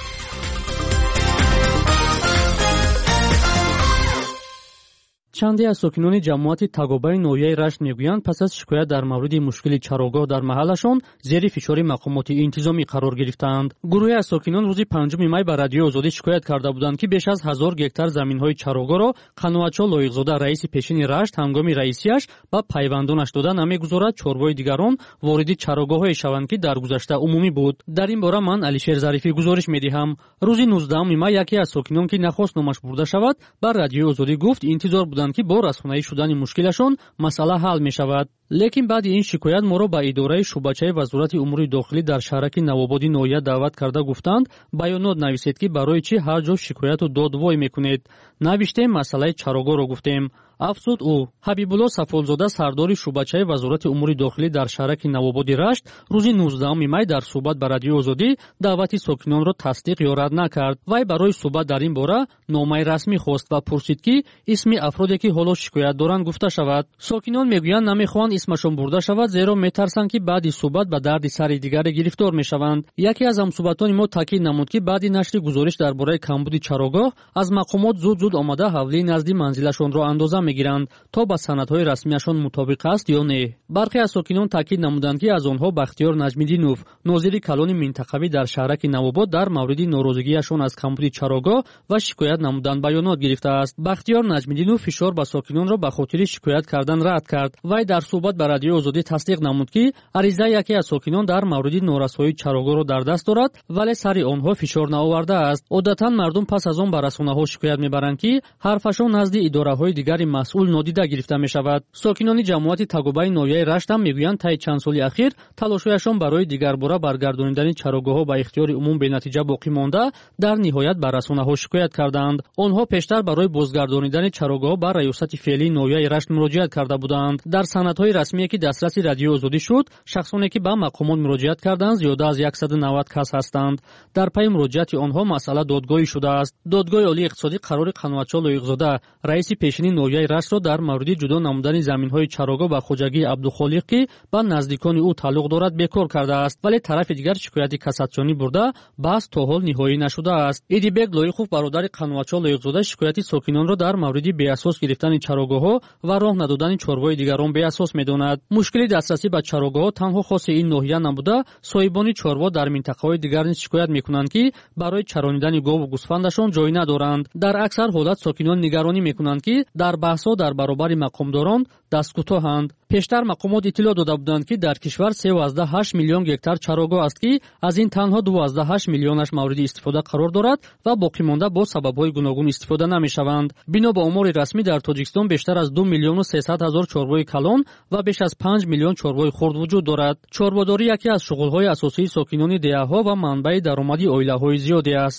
Speaker 20: чанде аз сокинони ҷамоати тагобаи ноҳияи Рашт мегӯянд, пас аз шикоят дар мавриди мушкили чарогоҳ дар маҳаллашон зери фишори мақомоти интизомӣ қарор гирифтаанд. гурӯҳе аз сокинон рӯзи панҷуми май ба радиои Озодӣ шикоят карда буданд, ки беш аз ҳазор гектар заминҳои чарогоҳро Қаноатчо Лоиқзода, раиси пешини Рашт, ҳангоми раисияш ба пайвандонаш дода намегузорад чорвои дигарон вориди чарогоҳҳое шаванд, ки дар гузашта умумӣ буд. дар ин бора ман Алишер Зарифӣ гузориш медиҳам. рӯзи нуздаҳуми май яке аз сокинон, ки нахост номаш бурда шавад, ба радиои Озодӣ гуфт интизор буданд, ки бо расхонаӣ шудани мушкилашон масъала ҳал мешавад. лекин баъди ин шикоят моро ба идораи шӯъбачаи Вазорати умури дохилӣ дар шаҳраки Навободи ноҳия даъват карда гуфтанд, баёнот нависед, ки барои чӣ ҳар ҷо шикояту дод вой мекунед. навиштем, масъалаи чарогоҳро гуфтем. афзуд ӯ. Ҳабибулло Сафолзода, сардори шӯъбачаи Вазорати умури дохилӣ дар шаҳраки Навободи Рашт, рӯзи нуздаҳуми май дар суҳбат ба радиои Озодӣ даъвати сокинонро тасдиқ ё рад накард. вай барои суҳбат дар ин бора номаи расмӣ хост ва пурсид, ки исми афроде, ки ҳоло шикоят доранд, гуфта шавад. сокинон мегӯянд намехоҳанд исмашон бурда шавад, зеро метарсанд, ки баъди суҳбат ба дарди сари дигаре гирифтор мешаванд. яке аз ҳамсуҳбатони мо таъкид намуд, ки баъди нашри гузориш дар бораи камбуди чарогоҳ аз мақомот зуд зуд омада ҳавлии назди манзилашонро андоза мегиранд, то ба санадҳои расмияшон мутобиқ аст ё не. бархе аз сокинон таъкид намуданд, ки аз онҳо Бахтиёр Наҷмиддинов, нозири калони минтақавӣ дар шаҳраки Навобод, дар мавриди норозигиашон аз камбуди чарогоҳ ва шикоят намудан баёнот гирифтааст. Бахтиёр Наҷмиддинов фишор ба сокинонро ба хотири шикоят кардан рад кард. вай дар суҳбат ба радиои Озодӣ тасдиқ намуд, ки аризаи яке аз сокинон дар мавриди норасоии чарогоҳро дар даст дорад, вале сари онҳо фишор наовардааст. одатан мардум пас аз он ба расонаҳо шикоят мебаранд, ки ҳарфашон назди идораҳои дигари масъул нодида гирифта мешавад. сокинони ҷамоати тагобаи ноҳияи Рашт ҳам мегӯянд, таи чанд соли ахир талошҳояшон барои дигарбора баргардонидани чарогоҳҳо ба ихтиёри умум бенатиҷа боқӣ монда, дар ниҳоят ба расонаҳо шикоят карданд. онҳо пештар барои бозгардонидани чарогоҳҳо ба раёсати феълии ноҳияи Рашт муроҷиат карда буданд. дар санадҳои расмие, ки дастраси радиои Озодӣ шуд, шахсоне, ки ба мақомот муроҷиат карданд, зиёда аз сист навад кас ҳастанд. дар пайи муроҷиати онҳо масъала додгоҳӣ шудааст. додгоҳи олии иқтисодӣ қарори Қаноатчо Лоиқзода, раиси пешини ноҳияи Раштро дар мавриди ҷудо намудани заминҳои чарогоҳ ба хоҷагии Абдухолиқ, ки ба наздикони ӯ тааллуқ дорад, бекор кардааст, вале тарафи дигар шикояти кассатсионӣ бурда, баҳс то ҳол ниҳоӣ нашудааст. Идибек Лоиқов, бародари Қаноатчо Лоиқзода, шикояти сокинонро дар мавриди беасос гирифтани чарогоҳҳо ва роҳ надодани чорвои дигарон беасос медонад. мушкили дастрасӣ ба чарогоҳҳо танҳо хоси ин ноҳия набуда, соҳибони чорво дар минтақаҳои дигар низ шикоят мекунанд, ки барои чаронидани гову гӯсфандашон ҷой надоранд. дар аксар ҳолат сокинон нигаронӣ мекунанд, ки дар баҳсҳо дар баробари мақомдорон дасткӯтоҳанд. пештар мақомот иттилоъ дода буданд, ки дар кишвар севазда ҳашт миллион гектар чарогоҳ аст, ки аз ин танҳо дувазда ҳашт миллионаш мавриди истифода қарор дорад ва боқимонда бо сабабҳои гуногун истифода намешаванд. бино ба омори расмӣ дар Тоҷикистон бештар аз ду миллиону сесад ҳазор чорвои калон ва беш аз панҷ миллион чорвои хурд вуҷуд дорад. чорводорӣ яке аз шуғулҳои асосии сокинони деҳаҳо ва манбаи даромади оилаҳои зиёде аст.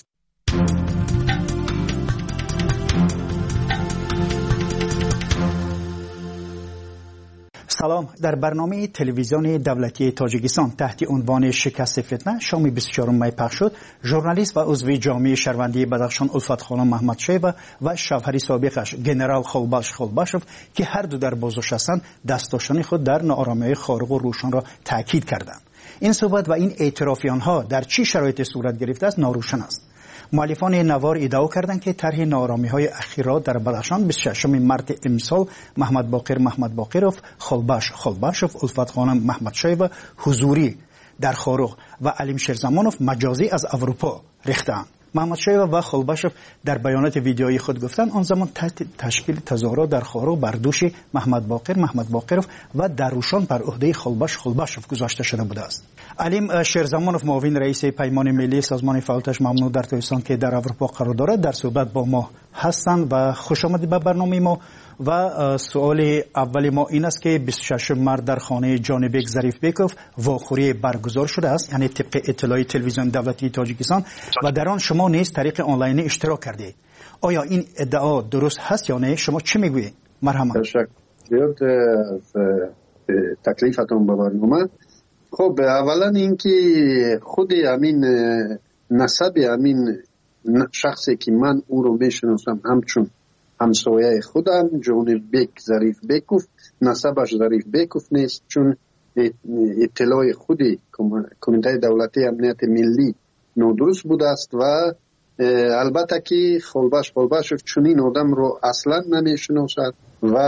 Speaker 3: سلام. در برنامه تلویزیون دولتی تاجیکستان تحت عنوان شکست فتنه شام بیست و چهارم می پخش شد. ژورنالیست و عضو جامعه شهروندی بدخشان الفت خانم محمد شیبه و شوهر سابقش گنرال خولباش خولباشوف که هر دو در بازداشت هستند دستاشانی خود در ناآرامی خارق و روشن را تاکید کردند. این صحبت و این اعتراف آنها در چه شرایطی صورت گرفته است ناروشن است. مؤلفان نوار ادعا کردند که طرح ناآرامی‌های اخیرا در بدخشان بیست و ششم مارت امسال محمد باقر محمد باقروف، خولباش خولباشوف، الفت خانم محمد شیبه حضوری در خارق و علیم شیرزمانوف مجازی از اروپا ریختند. محمد شیبه و خولباشوف در بیانات ویدیویی خود گفتند آن زمان تحت تشکیل تظاهرات در خارق بر دوش محمد باقر محمد باقروف و دروشان بر عهده خولباش خولباشوف گذاشته شده بوده است. علیم شیرزمانوف معاون رئیس پیمان ملی سازمان فعالیتش ممنوع در تاجیکستان که در اروپا قرار دارد در صحبت با ما هستند و خوش آمدید به برنامه ما. و سوال اول ما این است که بیست و ششم مارت در خانه جانبک ظریف بیکوف واخوری برگزار شده است، یعنی طبق اطلاع تلویزیون دولتی تاجیکستان، و در آن شما نیز طریق آنلاین اشتراک کردید. آیا این ادعا درست هست یا نه؟ شما چی میگویید؟ مرحبا.
Speaker 6: تشکر از تکلیفتون به برنامه. خب اولا اینکه خود همین نسب همین شخصی که من او رو میشناسم همچون همسایه خودم جانب بیک ظریف بیکوف، نسبش ظریف بیکوف نیست، چون اطلاع خودی کمیته دولتی امنیت ملی نادرست بوده است و البته که خولباش خولباشوف چنین آدم رو اصلا نمیشناسد و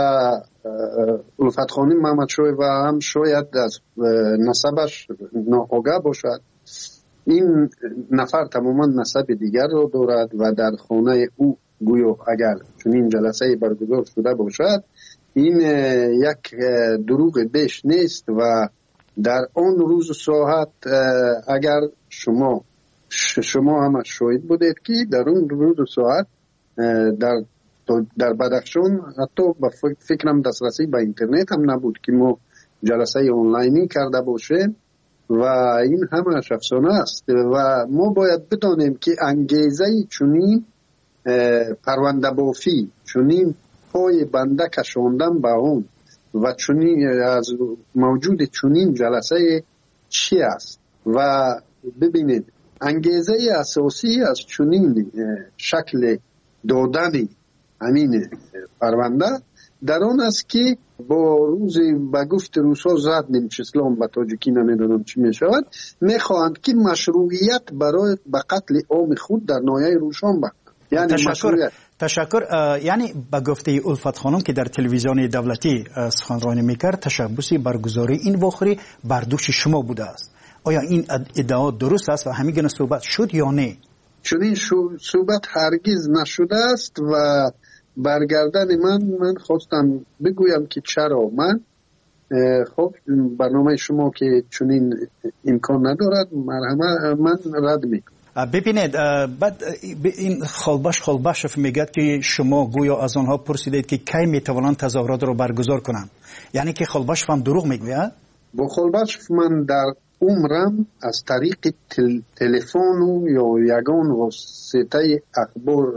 Speaker 6: الفت خانم محمد شیبه هم شاید از نسبش ناآگاه باشد. این نفر تماما نسب دیگر رو دارد و در خانه او گویا اگر چنین جلسه برگزار شده باشد این یک دروغ بیش نیست و در آن روز ساعت اگر شما شما هم شاهد بودید که در اون روز ساعت در در بدخشان حتی به فکرم دسترسی به اینترنت هم نبود که ما جلسه آنلاینی کرده باشیم و این همه شخصانه است و ما باید بدانیم که انگیزه چنین پرونده بافی چنین پای بنده کشاندن به اون و چنین از موجود چنین جلسه چی است و ببینید انگیزه اساسی از چنین شکل دادن همین پرونده در آن است که با روز به گفت روسا زد نیمچه اسلام به تاجیکی نمیدونم چی می شود میخواهند که مشروعیت برای به قتل عام خود در ناحیه روشان بکنند. یعنی
Speaker 3: تشکر تشکر یعنی به گفته الفت خانم که در تلویزیون دولتی سخنرانی میکرد تشبوسی برگزاری این واخوری بر دوش شما بوده است. آیا این ادعا درست است و همین صحبت شد یا نه؟
Speaker 6: چنین صحبت هرگز نشده است و برگردن من من خواستم بگویم که چرا من خب برنامه شما که چنین امکان ندارد مرحمه من رد میکنم.
Speaker 3: ببینید بعد این خولباش خولباشوف میگه که شما گویا از آنها پرسیدید که کی میتوانند تظاهرات رو برگزار کنند، یعنی که خولباشوف هم دروغ میگه؟
Speaker 6: با خولباشوف من در عمرم از طریق تل، تلفن یا یگان واسطه اخبار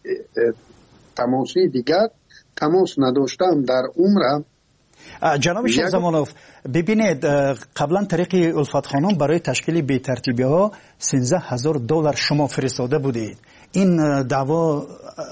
Speaker 6: تماسی دیگر تماس نداشتم در عمرم.
Speaker 3: جناب شیرزمانوف ببینید قبلا طریق الفت خانم برای تشکیل بی ترتیبی ها سیزده هزار دلار شما فرستاده بودید. این دعوا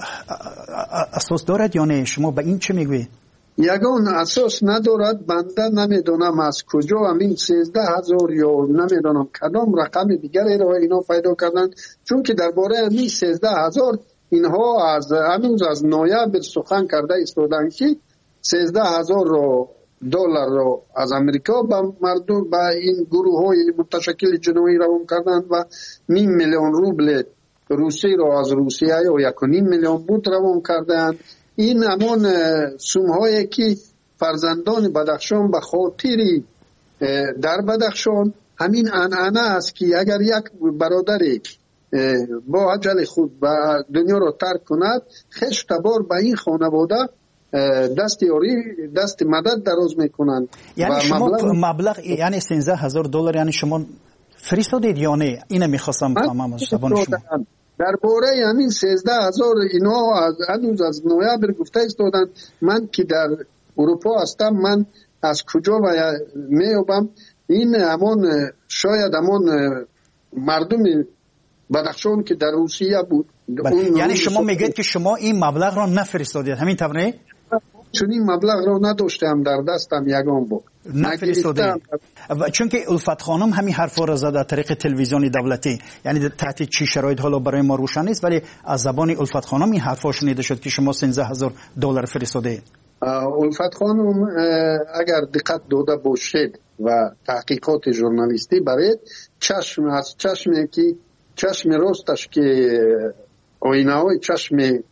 Speaker 3: اساس دارد یا نه؟ شما به این چه میگویید؟
Speaker 6: یگان اساس ندارد. بنده نمیدونم از کجا همین سیزده هزار یا نمیدونم کدام رقم دیگری را اینا پیدا کردن، چون که درباره همین سیزده هزار اینها از هنوز از نویبر سخن کرده ایستادن که سیزده هزار رو دلار رو از امریکا به مردم به این گروه های متشکل جنوبی روان کردند و نیم میلیون روبل روسی رو از روسیه و یک و نیم میلیون بود روان کردند. این همان سوم هایی که فرزندان بدخشان به خاطری در بدخشان همین عنعنه است که اگر یک برادری با اجل خود و دنیا رو ترک کند خش تبار به این خانواده دست یاری دست مدد دراز میکنند.
Speaker 3: یعنی شما مبلغ, مبلغ یعنی سیزده هزار دلار یعنی شما فرستادید یا نه؟ اینو میخواستم بفهمم از زبان شما.
Speaker 6: درباره همین سیزده هزار اینا از هنوز از نویبر گفته ایستادن. من که در اروپا هستم من از کجا میابم؟ این همان شاید همان مردم بدخشان که در روسیه بود.
Speaker 3: یعنی شما میگید که شما این مبلغ را نفرستادید، همین طوره؟
Speaker 6: چون این مبلغ را نداشتم در دستم یگان بود
Speaker 3: نفرستادید. چون که الفت خانم همین حرفا را زد از طریق تلویزیون دولتی، یعنی تحت چی شرایط حالا برای ما روشن نیست، ولی از زبان الفت خانم این حرفا شنیده شد که شما سیزده هزار دلار فرستادید.
Speaker 6: الفت خانم اگر دقت داده باشید و تحقیقات ژورنالیستی برید، چشم از چشمی که چشم راستش که آینه های چشم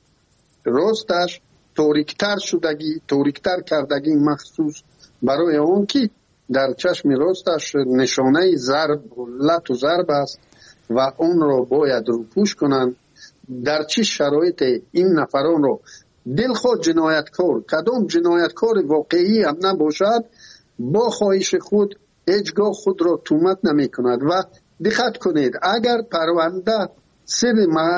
Speaker 6: راستش توریکتر شدگی توریکتر کردگی مخصوص برای اون که در چشم راستش نشانه ضرب لط و ضرب است و اون رو باید روپوش کنند. در چه شرایط این نفران رو دلخواه جنایتکار، کدام جنایتکار واقعی هم نباشد، با خواهش خود هیچگاه خود را تهمت نمی کند. و دقت کنید اگر پرونده سر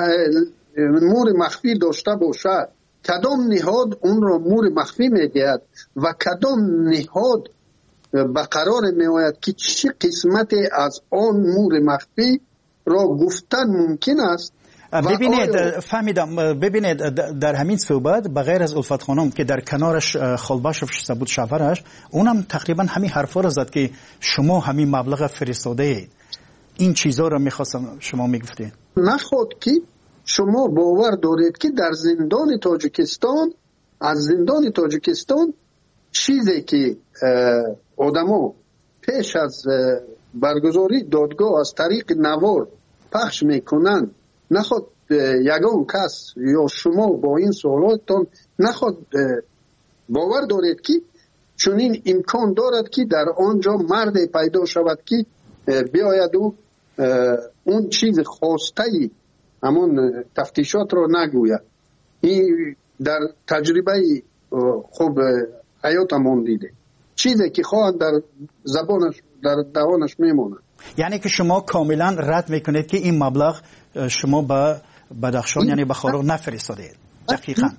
Speaker 6: مور مخفی داشته باشد، کدام نهاد اون را مور مخفی می دهد و کدام نهاد بقرار می آید که چه قسمت از آن مور مخفی را گفتن ممکن است.
Speaker 3: ببینید فهمیدم، ببینید در همین صحبت بغیر از الفت خانم که در کنارش خالباشف بود شوهرش، اونم تقریبا همین حرفا را زد که شما همین مبلغ فرستاده اید. این چیزا را میخواستم شما میگفتید.
Speaker 6: نخود که شما باور دارید که در زندان تاجیکستان، از زندان تاجیکستان چیزی که آدما پیش از برگزاری دادگاه از طریق نوار پخش میکنند، نخواد یگان کس یا شما با این سوالاتتان نخواد باور دارید که چون این امکان دارد که در آنجا مرد پیدا شود که بیاید و اون چیز خواسته همون تفتیشات رو نگوید. این در تجربه خوب حیاتمون دیده، چیزی که خواهد در زبانش در دهانش میمونه.
Speaker 3: یعنی که شما کاملا رد میکنید که این مبلغ شما به بدخشان یعنی به خارق نفرستادید. دقیقاً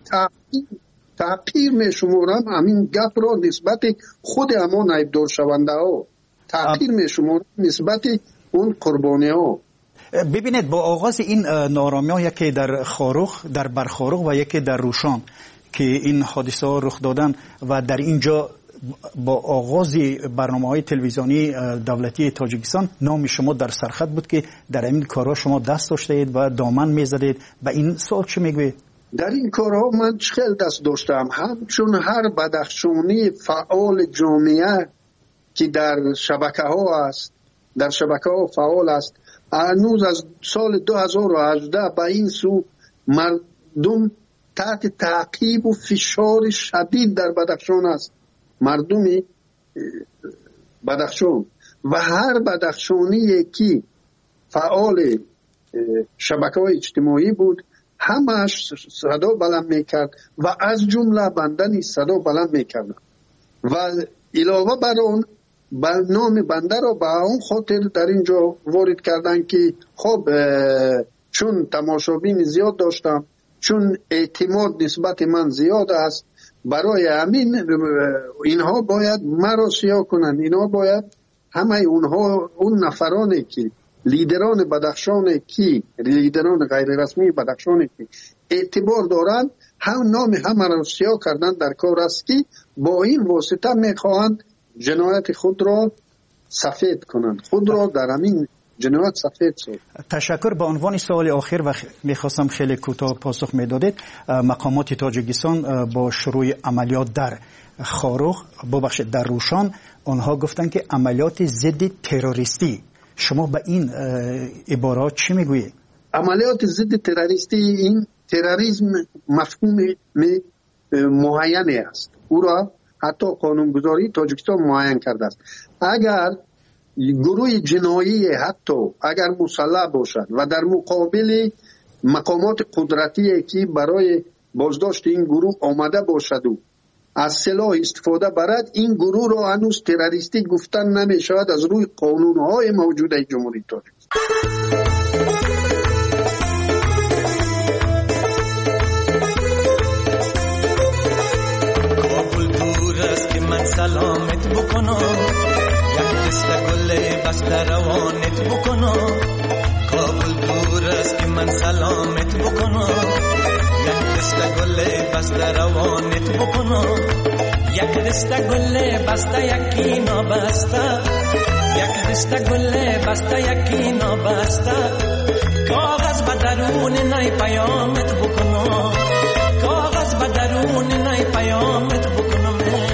Speaker 6: تحقیر میشمارم همین گپ را نسبت خود همون عیبدار شونده ها، تحقیر میشمارم نسبت اون قربانی ها.
Speaker 3: ببینید با آغاز این نارامی ها، یکی در خارق در برخارق و یکی در روشان که این حادثه ها رخ دادن و در اینجا با آغاز برنامه‌های تلویزیونی دولتی تاجیکستان نام شما در سرخط بود که در این کارها شما دست داشتید و دامن میزدید. و این سوال چه میگوید؟
Speaker 6: در این کارها من خیلی دست داشتم، همچون هر بدخشانی فعال جامعه که در شبکه ها است، در شبکه ها فعال است. هنوز از سال دو هزار و هجده به این سو مردم تحت تعقیب و فشار شدید در بدخشان است. مردمی بدخشان و هر بدخشانی که فعال شبکه‌های اجتماعی بود همش صدا بلند میکرد و از جمله بنده صدا بلند میکرد و علاوه بر اون نام بنده را به اون خاطر در اینجا وارد کردن که خب چون تماشابین زیاد داشتم، چون اعتماد نسبت من زیاد است، برای همین اینها باید مرا سیاه کنند، اینها باید همه اونها اون نفرانی که لیدران بدخشان کی لیدران غیر رسمی بدخشان کی اعتبار دارند هم نام همه را سیاه کردن در کار است که با این واسطه میخواهند جنایت خود را سفید کنند، خود را در همین جنایت سفید شد.
Speaker 3: تشکر. به عنوان سوال آخر و میخواستم خیلی کوتاه پاسخ میدادید. مقامات تاجیکستان با شروع عملیات در خارق ببخشید در روشان آنها گفتن که عملیات ضد تروریستی، شما به این عبارات چی میگویید؟
Speaker 6: عملیات ضد تروریستی، این تروریسم مفهوم معینی است، او را حتی قانونگذاری تاجیکستان معین کرده است. اگر گروه جنایی حتی اگر مسلح باشد و در مقابل مقامات قدرتی که برای بازداشت این گروه آمده باشد و از سلاح استفاده برد، این گروه را هنوز تروریستی گفتن نمی شود از روی قانونهای موجوده جمهوری تاجیکستان.
Speaker 16: کابل دور است که من سلامت
Speaker 8: پیامت بکنم یک دسته گل بسته روانت بکنم یک دسته گل بسته یکی نابسته یک دسته گل بسته یکی نابسته کاغذ به درون نای پیامت بکنم کاغذ به درون نای پیامت بکنم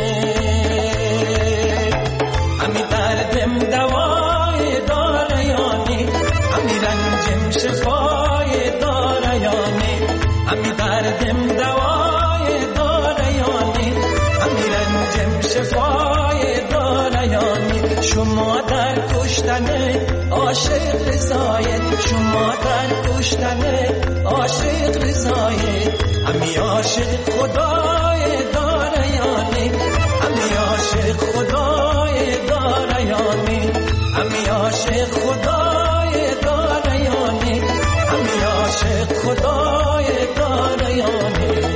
Speaker 8: امی دردم دوای داره یانی امی رنجم شفای داره یانی امی دردم دوای داره یانی امی رنجم شفای داره یانی شما در کشتن عاشق رضایت شما در کشتن عاشق رضایت امی عاشق خدای داره یانی امی عاشق خدای داره یانی امی عاشق خدای داره یانی امی عاشق خدای داره یانی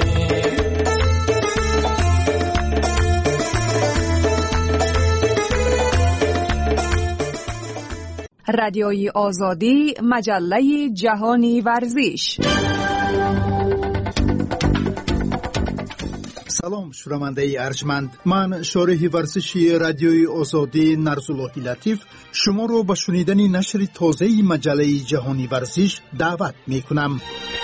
Speaker 9: رادیوی آزادی مجله جهانی ورزش.
Speaker 23: سلام شنونده ارجمند، من شارح ورزشی رادیوی آزادی نرزالله لطیف شما رو به شنیدن نشر تازه مجله جهانی ورزش دعوت می کنم.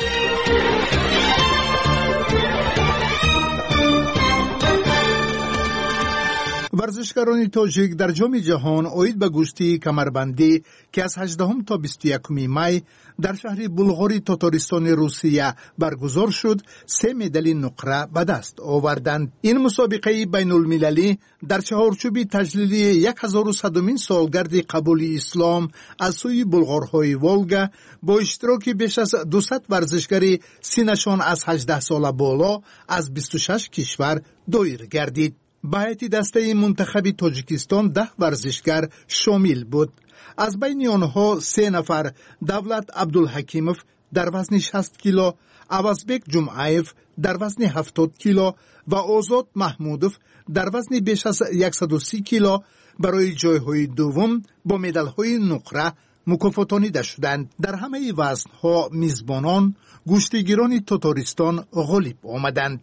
Speaker 23: ورزشکاران تاجیک در جام جهان اوید به گشتی کمربندی که از هجدهم تا بیست و یکم می در شهر بلغاری تاتارستان روسیه برگزار شد سه مدال نقره به دست آوردند. این مسابقه بین المللی در چهارچوب تجلیل هزار و صدمین سالگرد قبول اسلام از سوی بلغارهای والگا با اشتراک بیش از دویست ورزشکار سنشان از هجده سال بالا از بیست و شش کشور دایر گردید. به هیئت دسته منتخب تاجیکستان ده ورزشکار شامل بود. از بین آنها سه نفر دولت عبدالحکیمов در وزن شصت کیلو، عوضبک جمعایف در وزن هفتاد کیلو و آزاد محمودov در وزن بیش از صد و سی کیلو برای جایهای دوم با مدال‌های نقره مکافاتانیده شدند. در همه وزن‌ها میزبانان گشتیگیران تاتارستان غالب آمدند.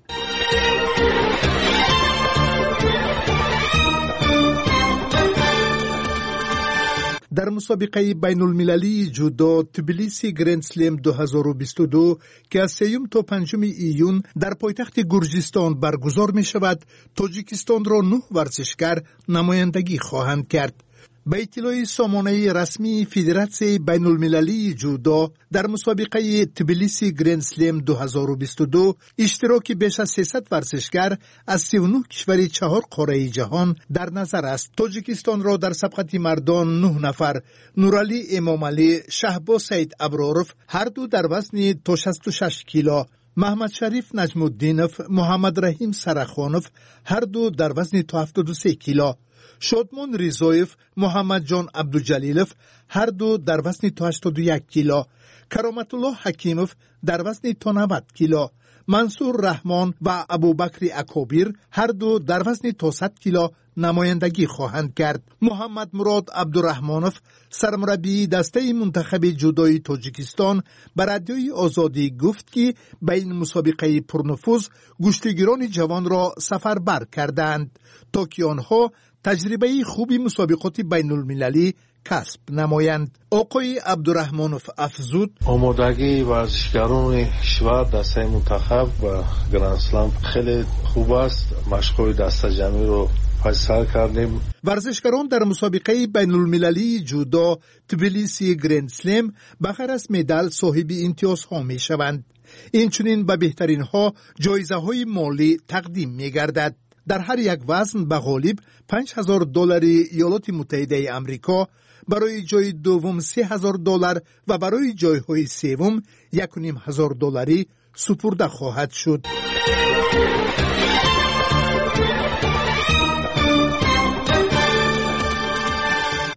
Speaker 23: در مسابقه بین المللی جودو تبلیسی گرند سلم دو هزار و بیست و دو که از سیوم تا پنجم ایون در پایتخت گرجستان برگزار می شود، تاجیکستان را نه ورزشکار نمایندگی خواهند کرد. به اطلاع سامانه رسمی فدراسیون بین المللی جودو در مسابقه تبلیسی گرند سلم دو هزار و بیست و دو اشتراک بیش از سیصد ورزشکار از سی و نه کشور چهار قاره جهان در نظر است. تاجیکستان را در سبقت مردان نه نفر نورعلی امامعلی، شهباز سید ابراروف هر دو در وزن تا شصت و شش کیلو، محمد شریف نجم الدینov، محمد رحیم سرخانov هر دو در وزن تا هفتاد و سه کیلو، شادمان ریزایف، محمد جان عبدالجلیلov هر دو در وزن تا هشتاد و یک کیلو، کرامت الله حکیمov در وزن تا نود کیلو، منصور رحمان و ابوبکر اکابیر هر دو در وزن تا صد کیلو نمایندگی خواهند کرد. محمد مراد عبدالرحمانov سرمربی دسته منتخب جودوی تاجیکستان به رادیوی آزادی گفت که به این مسابقه پرنفوذ گشتیگیران جوان را سفربر کردند تا که آنها تجربه خوبی مسابقات بین المللی کسب نمایند. آقای عبدالرحمانov افزود
Speaker 24: آمادگی ورزشکاران کشور دسته منتخب و گرند اسلام خیلی خوب است. مشق‌های دسته جمعی رو پایسر کردیم.
Speaker 23: ورزشکاران در مسابقه بین المللی جودو تبلیسی گرند سلم بغیر از مدال صاحب امتیازها می شوند. این چنین به بهترین ها جایزه های مالی تقدیم می گردد. در هر یک وزن به غالب پنج هزار دلار ایالات متحده آمریکا، برای جای دوم سه هزار دلار و برای جایهای سوم یک و نیم هزار دلاری سپرده خواهد شد.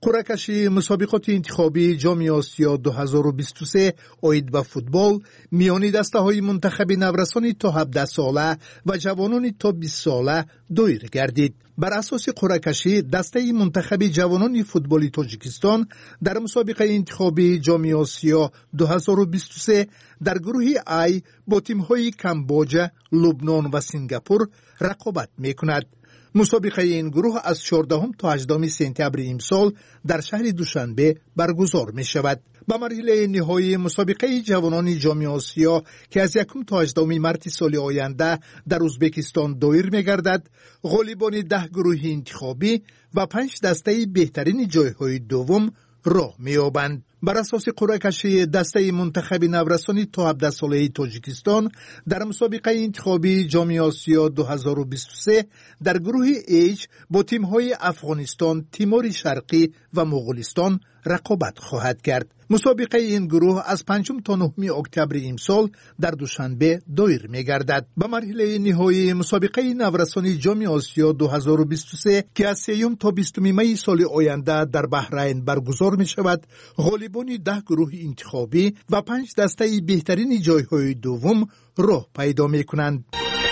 Speaker 23: قرعه‌کشی مسابقات انتخابی جام آسیا دو هزار و بیست و سه عاید به فوتبال میان دسته‌های منتخب نورسان تا هفده ساله و جوانان تا بیست ساله دایر گردید. بر اساس قرعه‌کشی دسته منتخب جوانان فوتبالی تاجیکستان در مسابقه انتخابی جام آسیا دو هزار و بیست و سه در گروه ای با تیم‌های کامبوجا، لبنان و سنگاپور رقابت می‌کند. مسابقه این گروه از چهاردهم تا هجدهم سپتامبر امسال در شهر دوشنبه برگزار می شود. به مرحله نهایی مسابقه جوانان جام آسیا که از یکم تا هجدهم مارس سال آینده در ازبکستان دایر می گردد، غالبان ده گروه انتخابی و پنج دسته بهترین جایهای دوم راه می یابند. بر اساس قرعه‌کشی دسته منتخب نورسان تا هفده ساله تاجیکستان در مسابقه انتخابی جام آسیا دو هزار و بیست و سه در گروه ایچ با تیم‌های افغانستان، تیمور شرقی و مغولستان رقابت خواهد کرد. مسابقه این گروه از پنجم تا نهم اکتبر امسال در دوشنبه دایر می‌گردد. به مرحله نهایی مسابقه نورسان جام آسیا دو هزار و بیست و سه که از سوم تا بیستم می سال آینده در بحرین برگزار می‌شود، غالبان ده گروه انتخابی و پنج دسته بهترین جایهای دوم راه پیدا می‌کنند.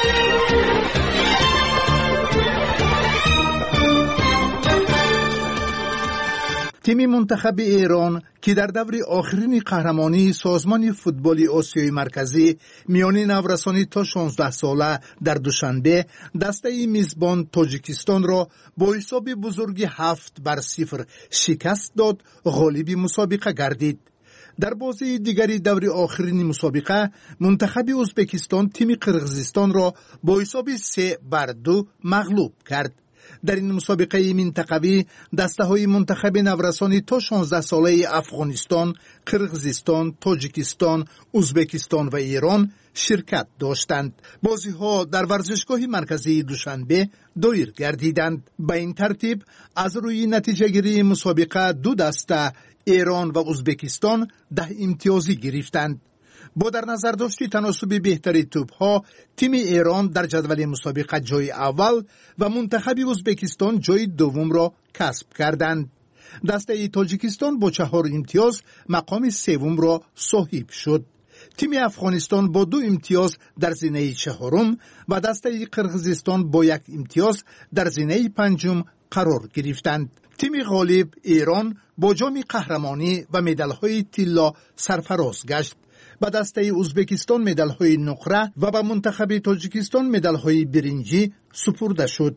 Speaker 23: تیم منتخب ایران که در دور آخرین قهرمانی سازمان فوتبال آسیای مرکزی میان نورسان تا شانزده ساله در دوشنبه دسته میزبان تاجیکستان را با حساب بزرگ هفت بر صفر شکست داد، غالب مسابقه گردید. در بازی دیگری دور آخرین مسابقه منتخب ازبکستان تیم قرغیزستان را با حساب سه بر دو مغلوب کرد. در این مسابقه منطقوی دسته های منتخب نورسان تا شانزده ساله افغانستان، قرغیزستان، تاجیکستان، ازبکستان و ایران شرکت داشتند. بازی ها در ورزشگاه مرکزی دوشنبه دایر گردیدند. به این ترتیب از روی نتیجه گیری مسابقه دو دسته ایران و ازبکستان ده امتیازی گرفتند. با در نظر داشتی تناسب بهتری توپ‌ها، تیم ایران در جدول مسابقه جای اول و منتخب ازبکستان جای دوم را کسب کردند. دسته تاجیکستان با چهار امتیاز مقام سوم را صاحب شد. تیم افغانستان با دو امتیاز در زینه چهارم و دسته قرغیزستان با یک امتیاز در زینه پنجم قرار گرفتند. تیم غالب ایران با جام قهرمانی و مدال‌های طلا سرفراز گشت. به دسته ازبکستان مدال‌های نقره و به منتخب تاجیکستان مدال‌های برنجی سپرده شد.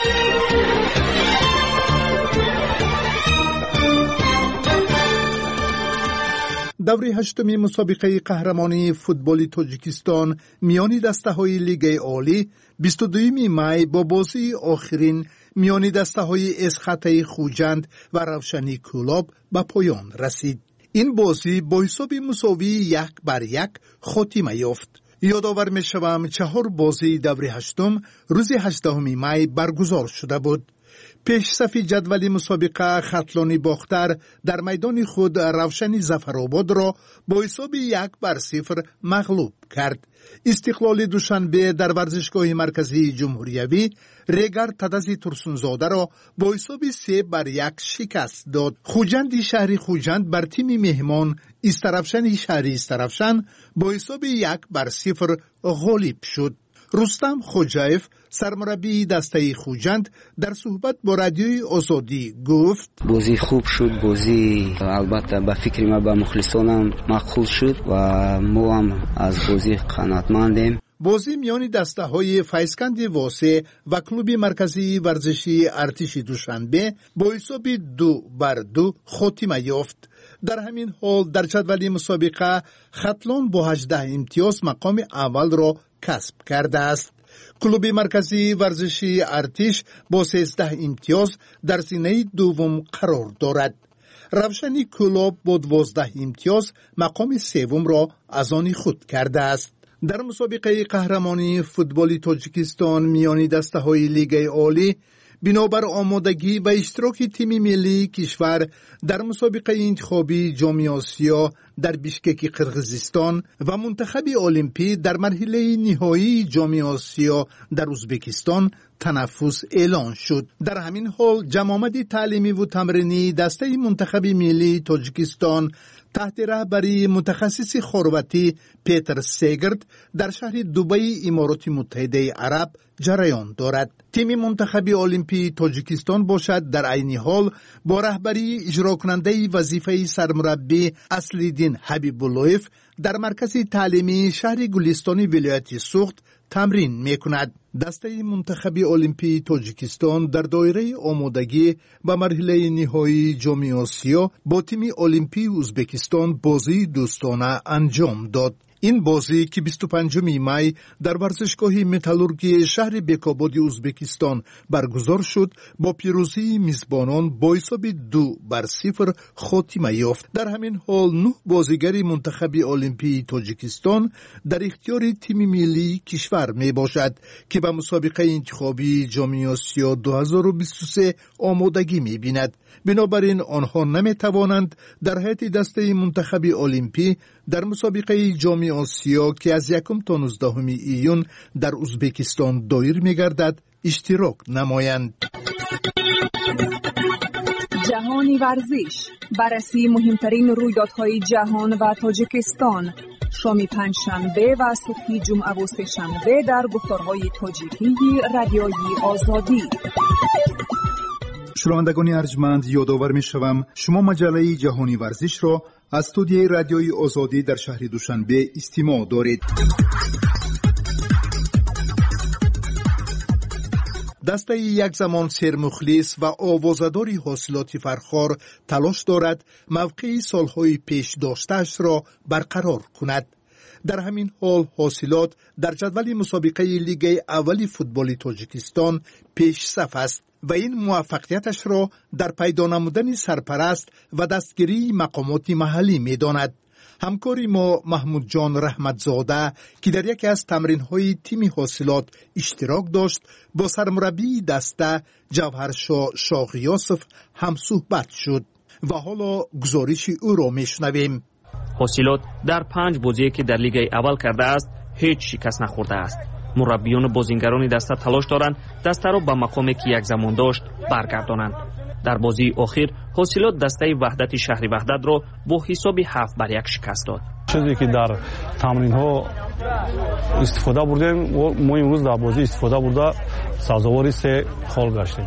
Speaker 23: دوره هشتمی مسابقه قهرمانی فوتبال تاجیکستان میان دسته‌های لیگ عالی بیست و دوم می با بازی آخرین میان دسته‌های اسخط خوجند و روشنی کلاب به پایان رسید. این بازی با حساب مساوی یک بر یک خاتمه یافت. یادآور می‌شوم چهار بازی دوره هشتم روز هجدهم می برگزار شده بود. پیش صف جدول مسابقه خطلانی باختر در میدان خود روشنی ظفرآباد را با حساب یک بر صفر مغلوب کرد. استقلال دوشنبه در ورزشگاه مرکزی جمهوریوی ریگر تدزی ترسونزاده را با حساب سه بر یک شکست داد. خوجند شهری خوجند بر تیم مهمان استرفشن شهری استرفشن با حساب یک بر صفر غالب شد. رستم خوجایف سرمربی دسته خوجند در صحبت با رادیوی آزادی گفت
Speaker 2: بازی خوب شد، بازی البته به فکر ما به مخلصانم مقبول شد و ما هم از بازی قناعتمندیم.
Speaker 23: بازی میان دسته های فیضکند واسه و کلوب مرکزی ورزشی ارتش دوشنبه با حساب دو بر دو خاتمه یافت. در همین حال در جدول مسابقه خطلان با هجده امتیاز مقام اول را کسب کرده است. کلوب مرکزی ورزشی ارتش با سیزده امتیاز در زینه دوم قرار دارد. روشنی کلوب با دوازده امتیاز مقام سوم را از آن خود کرده است. در مسابقه قهرمانی فوتبال تاجیکستان میان دسته‌های لیگ عالی بنابر آمادگی و اشتراک تیم ملی کشور در مسابقه انتخابی جام آسیا در بیشکک قرغیزستان و منتخب المپی در مرحله نهایی جام آسیا در ازبکستان تنفس اعلان شد. در همین حال جمامت تعلیمی و تمرینی دسته منتخب ملی تاجیکستان تحت رهبری متخصص خرواتی پیتر سیگرد در شهر دبی امارات متحده عرب جریان دارد. تیم منتخب المپی تاجیکستان باشد در عین حال با رهبری اجرا کننده وظیفه سرمربی اصلیدین حبیب‌اللهیف در مرکز تعلیمی شهر گلستانی ولایت سوخت تمرین میکند. دسته منتخب المپی تاجیکستان در دایره آمادگی به مرحله نهایی جام آسیا با تیم المپی ازبکستان بازی دوستانه انجام داد. این بازی که بیست و پنجم می در ورزشگاه متالورگی شهر بیکاباد ازبکستان برگزار شد با پیروزی میزبانان با حساب دو بر صفر خاتمه یافت. در همین حال نه بازیگر منتخب المپی تاجیکستان در اختیار تیم ملی کشور می باشد که به مسابقه انتخابی جام آسیا دو هزار و بیست و سه آمادگی می بیند. بنابراین آنها نمی توانند در هیئت دسته منتخب المپی در مسابقه جام آسیا که از یکم تا نوزدهم ایون در ازبکستان دایر می گردد اشتراک نمایند.
Speaker 9: جهانی ورزش، بررسی مهمترین رویدادهای جهان و تاجیکستان، شام پنجشنبه و صبح جمعه و سه‌شنبه در گفتارهای تاجیکی رادیوی آزادی.
Speaker 23: شنوندگان ارجمند، یادآور می‌شوم شما مجله جهانی ورزش را از استودیوی رادیوی آزادی در شهر دوشنبه استماع دارید. دسته یک زمان سرمخلص و آوازه‌داری حاصلات فرخار تلاش دارد موقع سالهای پیش داشته‌اش را برقرار کند. در همین حال حاصلات در جدول مسابقه لیگ اول فوتبال تاجیکستان پیش صف است و این موفقیتش را در پیدا نمودن سرپرست و دستگیری مقامات محلی می داند. همکاری ما محمود جان رحمتزاده که در یکی از تمرین‌های تیم حاصلات اشتراک داشت با سرمربی دسته جوهرشاه شاغیاسف هم صحبت شد و حالا گزارش او را میشنویم.
Speaker 5: حاصلات در پنج بازی که در لیگ اول کرده است هیچ شکست نخورده است. مربیان و بازیگران دسته تلاش دارند دسته را به مقامی که یک زمان داشت برگردانند. در بازی اخیر حاصلات دسته وحدت شهری وحدت را با حساب هفت بر یک شکست داد.
Speaker 10: چیزی که در تمرین ها استفاده بردیم و ما امروز در بازی استفاده برده سازوار سه خال گشتیم.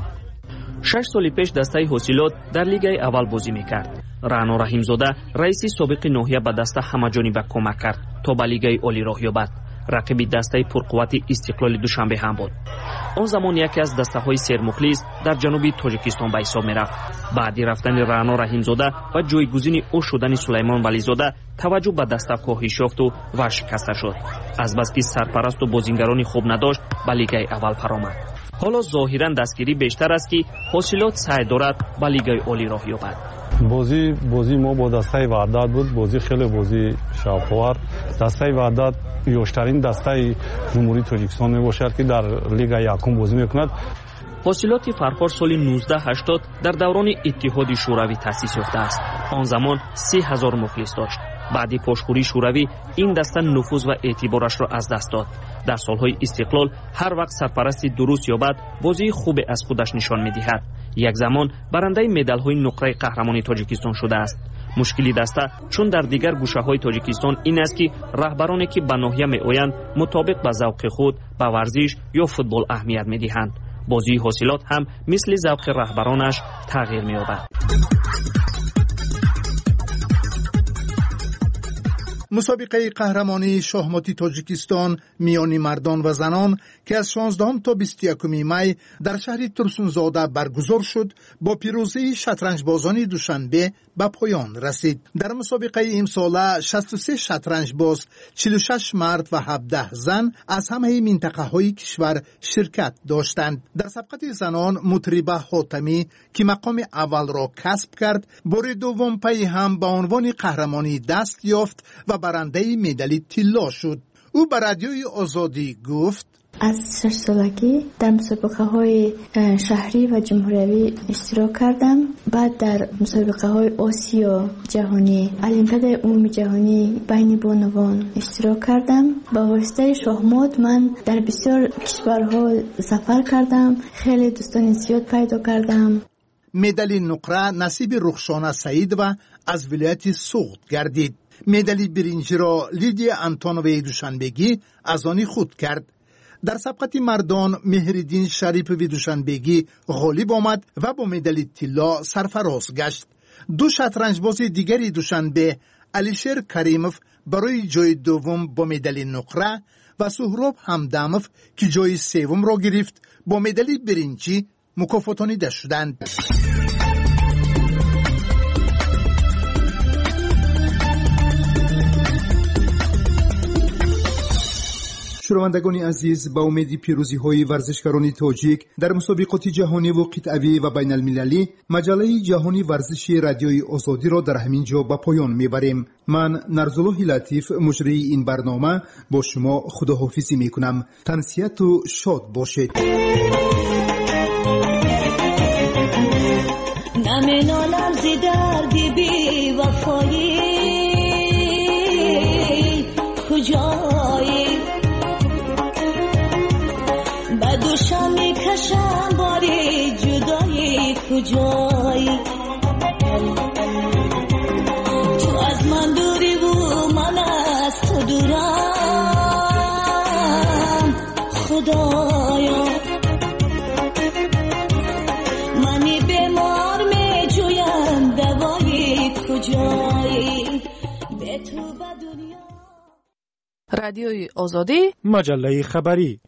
Speaker 5: شش سال پیش دسته حاصلات در لیگ اول بازی میکرد. رعنا رحیمزاده رئیس سابق ناحیه به دسته همه‌جانبه کمک کرد تا به لیگ عالی راه یابد. رقیب دسته پرقوت استقلال دوشنبه هم بود. آن زمان یکی از دسته های سرمخلص در جنوب تاجیکستان به حساب میرفت. بعدی رفتن رعنا رحیمزاده و جایگزین او شدن سلیمان ولیزاده توجه به دسته کاهش یافت و ورشکسته شد. از بس که سرپرست و بازیگرانی خوب نداشت به لیگ اول فرآمد. حالا ظاهرا دستگیری بیشتر است که حاصلات سعی دارد به لیگ عالی راه یابد.
Speaker 10: بازی بازی ما با دسته وحدت بود. بازی خیلی بازی شاوخوار. دسته وحدت یوشترین دسته جمهوری تاجیکستان می باشد که در لیگ یکم بازی میکند.
Speaker 5: حاصلات فرخار سال نوزده هشتاد در دوران اتحاد شوروی تأسیس یافته است. آن زمان سی هزار مخلص داشت. بعدی پاشخوری شوروی این دسته نفوذ و اعتبارش را از دست داد. در سالهای استقلال هر وقت سرپرستی درست یابد بازی خوب از خودش نشان می‌دهد. یک زمان برنده مدال‌های نقره قهرمانی تاجیکستان شده است. مشکلی دسته چون در دیگر گوشه‌های تاجیکستان این است که رهبرانی که به ناحیه می‌آیند مطابق با ذوق خود به ورزش یا فوتبال اهمیت می‌دهند. بازی حاصلات هم مثل ذوق رهبرانش تغییر می‌یابد.
Speaker 23: مسابقه قهرمانی شاهماتی تاجیکستان میان مردان و زنان که از شانزدهم تا بیست و یکم می در شهر ترسونزاده برگزار شد با پیروزی شطرنج بازان دوشنبه به پایان رسید. در مسابقه امساله شصت و سه شطرنج باز، چهل و شش مرد و هفده زن از همه منطقه های کشور شرکت داشتند. در سبقت زنان مطربه حاتمی که مقام اول را کسب کرد بار دوم پی هم به عنوان قهرمانی دست یافت و برنده مدال طلا شد. او به رادیوی آزادی گفت:
Speaker 11: از شش سالگی در مسابقه های شهری و جمهوری اشتراک کردم. بعد در مسابقه های آسیا جهانی، المپیاد عمومی جهانی بین بانوان اشتراک کردم. با واسطه شاهمات من در بسیار کشورها سفر کردم. خیلی دوستان زیاد پیدا کردم.
Speaker 23: مدال نقره نصیب رخشانه سعید و از ولایت سوخت گردید. مدال برنجی را لیدیا انتونوی دوشنبگی از آن خود کرد. در سبقت مردان مهرالدین شریف وی دوشنبگی غالب آمد و با مدال طلا سرفراز گشت. دو شطرنجباز دیگری دوشنبه علیشیر کریموف برای جای دوم با مدال نقره و سهراب همدموف که جای سوم را گرفت با مدال برنجی مکافاتانیده شدند. شنوندگان عزیز، با امید پیروزی های ورزشکاران تاجیک در مسابقات جهانی و قطعی و بین المللی، مجله جهانی ورزشی رادیوی آزادی را در همین جا به پایان میبریم. من نرزالله لطیف مجری این برنامه با شما خداحافظی میکنم. تنسیت و شاد باشید.
Speaker 16: نمینالم زی دردی بی وفایی کجایی بدوشم میکشم باری جدایی کجایی تو از من دوری و من از تو دورم خدایا منی بیمار میجویم دوایی کجایی به تو به دنیا.
Speaker 17: رادیوی آزادی،
Speaker 4: مجله خبری.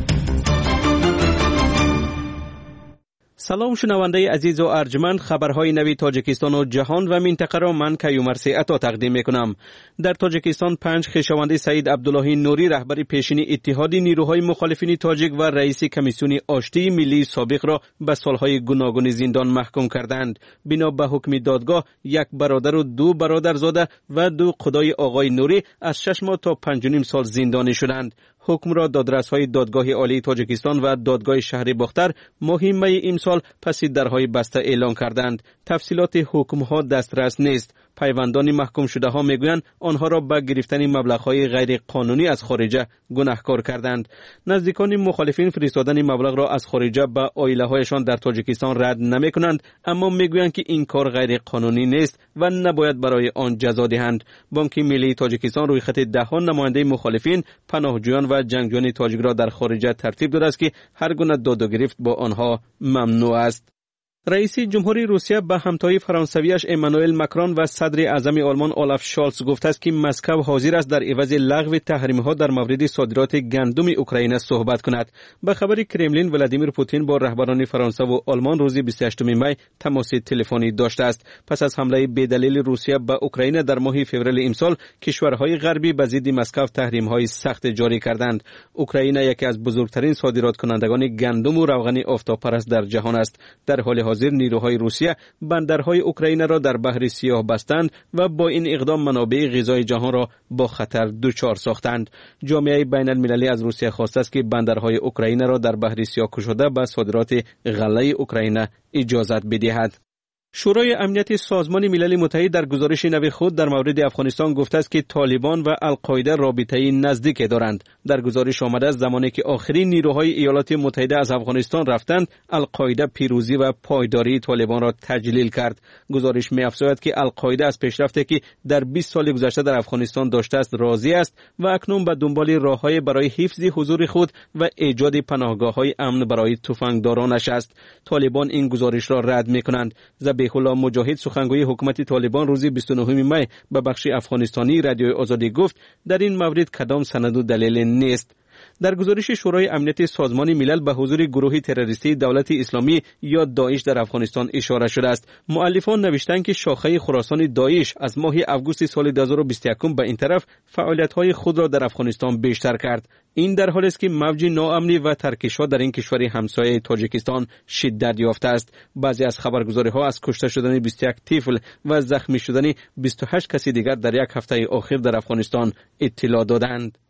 Speaker 13: سلام شنونده عزیز و ارجمند، خبرهای نوی تاجیکستان و جهان و منطقه را من کیومرسی عطا تقدیم میکنم. در تاجیکستان پنج خویشاوند سعید عبداللهی نوری رهبر پیشین اتحاد نیروهای مخالفین تاجیک و رئیس کمیسیون آشتی ملی سابق را به سالهای گوناگون زندان محکوم کردند. بنا به حکم دادگاه یک برادر و دو برادرزاده و دو قدای آقای نوری از شش ماه تا پنج و نیم سال زندانی شدند. حکم را دادرس‌های دادگاه عالی تاجیکستان و دادگاه شهر باختر ماه می امسال پس درهای بسته اعلان کردند. تفصیلات حکم‌ها دسترس نیست. پیوندان محکوم شده ها میگویند آنها را به گرفتن مبلغ‌های غیر قانونی از خارجه گناهکار کردند. نزدیکان مخالفین فرستادن مبلغ را از خارجه به عائله‌هایشان در تاجیکستان رد نمی‌کنند، اما میگویند که این کار غیر قانونی نیست و نباید برای آن جزا دهند. بانک ملی تاجیکستان روی خط دهان نماینده مخالفین، پناهجویان و جنگجویان تاجیک را در خارجه ترتیب داده است که هر گونه داد و گرفت با آنها ممنوع است. رئیس جمهوری روسیه به همتای فرانسویش امانوئل مکرون و صدر اعظم آلمان اولاف شالز گفته است که مسکو حاضر است در عوض لغو تحریم‌ها در مورد صادرات گندم اوکراین صحبت کند. به خبر کرملین، ولادیمیر پوتین با رهبران فرانسه و آلمان روز بیست و هشتم می تماس تلفنی داشته است. پس از حمله بی‌دلیل روسیه به اوکراین در ماه فوریه امسال، کشورهای غربی به ضد مسکو تحریم‌های سخت جاری کردند. اوکراین یکی از بزرگترین صادرات کنندگان گندم و روغن آفتابپرست در جهان است. در حال حاضر نیروهای روسیه بندرهای اوکراین را در بحر سیاه بستند و با این اقدام منابع غذای جهان را با خطر دچار ساختند. جامعه بین المللی از روسیه خواسته است که بندرهای اوکراین را در بحر سیاه گشوده به صادرات غله اوکراین اجازت بدهد. شورای امنیت سازمان ملل متحد در گزارش نو خود در مورد افغانستان گفته است که طالبان و القاعده رابطه نزدیک دارند. در گزارش آمده است زمانی که آخرین نیروهای ایالات متحده از افغانستان رفتند، القاعده پیروزی و پایداری طالبان را تجلیل کرد. گزارش می‌افزاید که القاعده از پیشرفتی که در بیست سال گذشته در افغانستان داشته است راضی است و اکنون به دنبال راه‌های برای حفظ حضور خود و ایجاد پناهگاه‌های امن برای تفنگدارانش است. طالبان این گزارش را رد می‌کنند. ذبیح الله مجاهد، سخنگوی حکومت طالبان، روز بیست و نهم می به بخش افغانستانی رادیوی آزادی گفت در این مورد کدام سند و دلیل نیست. در گزارش شورای امنیت سازمان ملل به حضور گروه تروریستی دولت اسلامی یا داعش در افغانستان اشاره شده است. مؤلفان نوشتند که شاخه خراسان داعش از ماه آگوست سال دو هزار و بیست و یک به این طرف فعالیت‌های خود را در افغانستان بیشتر کرد. این در حالی است که موج ناامنی و ترکش‌ها در این کشور همسایه تاجیکستان شدت یافته است. بعضی از خبرگزاری‌ها از کشته شدن بیست و یک طفل و زخمی شدن بیست و هشت کسی دیگر در یک هفته اخیر در افغانستان اطلاع دادند.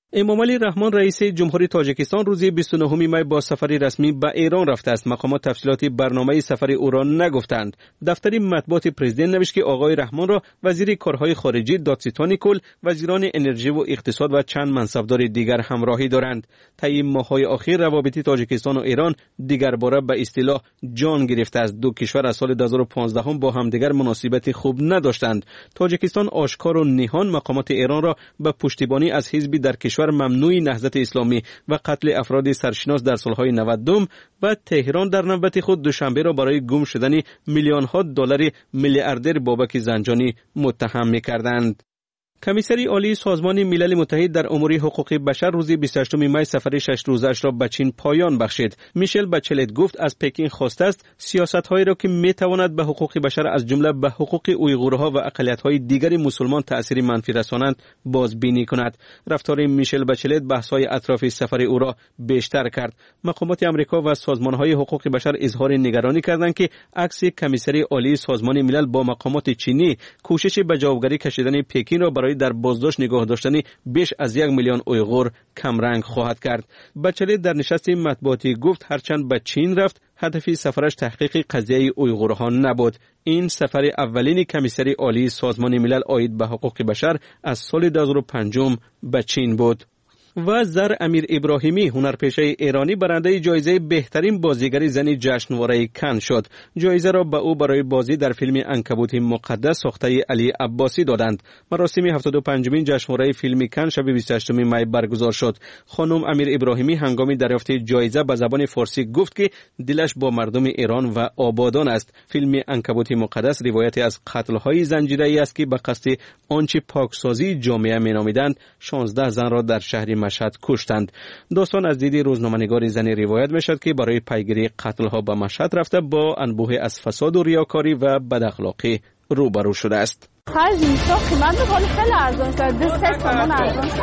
Speaker 13: امامعلی رحمان رئیس جمهوری تاجیکستان روز بیست و نهم می با سفری رسمی به ایران رفته است. مقامات تفصیلات برنامه سفر او را نگفتند. دفتر مطبوعات پرزیدنت نوشت که آقای رحمان را وزیر کارهای خارجی دادستان کل، وزیران انرژی و اقتصاد و چند منصبدار دیگر همراهی دارند. طی ماه‌های اخیر روابط تاجیکستان و ایران دیگر باره به اصطلاح جان گرفته است. دو کشور از سال دو هزار و پانزده با همدیگر مناسبت خوب نداشتند. تاجیکستان آشکار و نهان مقامات ایران را به پشتیبانی از حزبی در کشور ممنوع نهضت اسلامی و قتل افراد سرشناس در سالهای نود و تهران در نوبت خود دوشنبه را برای گم شدن میلیون ها دلار میلیاردر بابک زنجانی متهم می‌کردند. کمیسری عالی سازمان ملل متحد در امور حقوق بشر روز بیست و هشتم می سفر شش روزش را به چین پایان بخشید. میشل بچلت گفت از پکین خواسته است سیاست‌هایی را که می‌تواند به حقوق بشر از جمله به حقوق اویغورها و اقلیت‌های دیگر مسلمان تأثیر منفی رسانند بازبینی کند. رفتار میشل بچلت بحث‌های اطراف سفر او را بیشتر کرد. مقامات آمریکا و سازمان‌های حقوق بشر اظهار نگرانی کردند که عکس کمیسری عالی سازمان ملل با مقامات چینی کوشش به جوابگری کشیدن پکین را برای در بازداشت نگاه داشتن بیش از یک میلیون اویغور کمرنگ خواهد کرد. بچلت در نشست مطبوعاتی گفت هرچند به چین رفت، هدف سفرش تحقیق قضیه اویغورها نبود. این سفر اولین کمیسری عالی سازمان ملل عاید به حقوق بشر از سال دو هزار و پنج به چین بود. و زر امیر ابراهیمی هنرپیشه ایرانی برنده جایزه بهترین بازیگر زن جشنواره کن شد. جایزه را به او برای بازی در فیلم عنکبوت مقدس ساخته علی عباسی دادند. مراسم هفتاد و پنجمین جشنواره فیلم کن شب بیست و هشتم می برگزار شد. خانم امیر ابراهیمی هنگام دریافت جایزه به زبان فارسی گفت که دلش با مردم ایران و آبادان است. فیلم عنکبوت مقدس روایتی از قتل‌های زنجیره‌ای است که به قصد آنچه پاکسازی جامعه می‌نامیدند شانزده زن را در شهر مشهد کشتند. داستان از دید روزنامه‌نگار زنی روایت می‌شد که برای پیگیری قتل‌ها به مشهد رفته با انبوه از فساد و ریاکاری و بداخلاقی روبرو شده است.
Speaker 12: خرج میشه قیمت بالا خیلی ارزان شده. سه تومن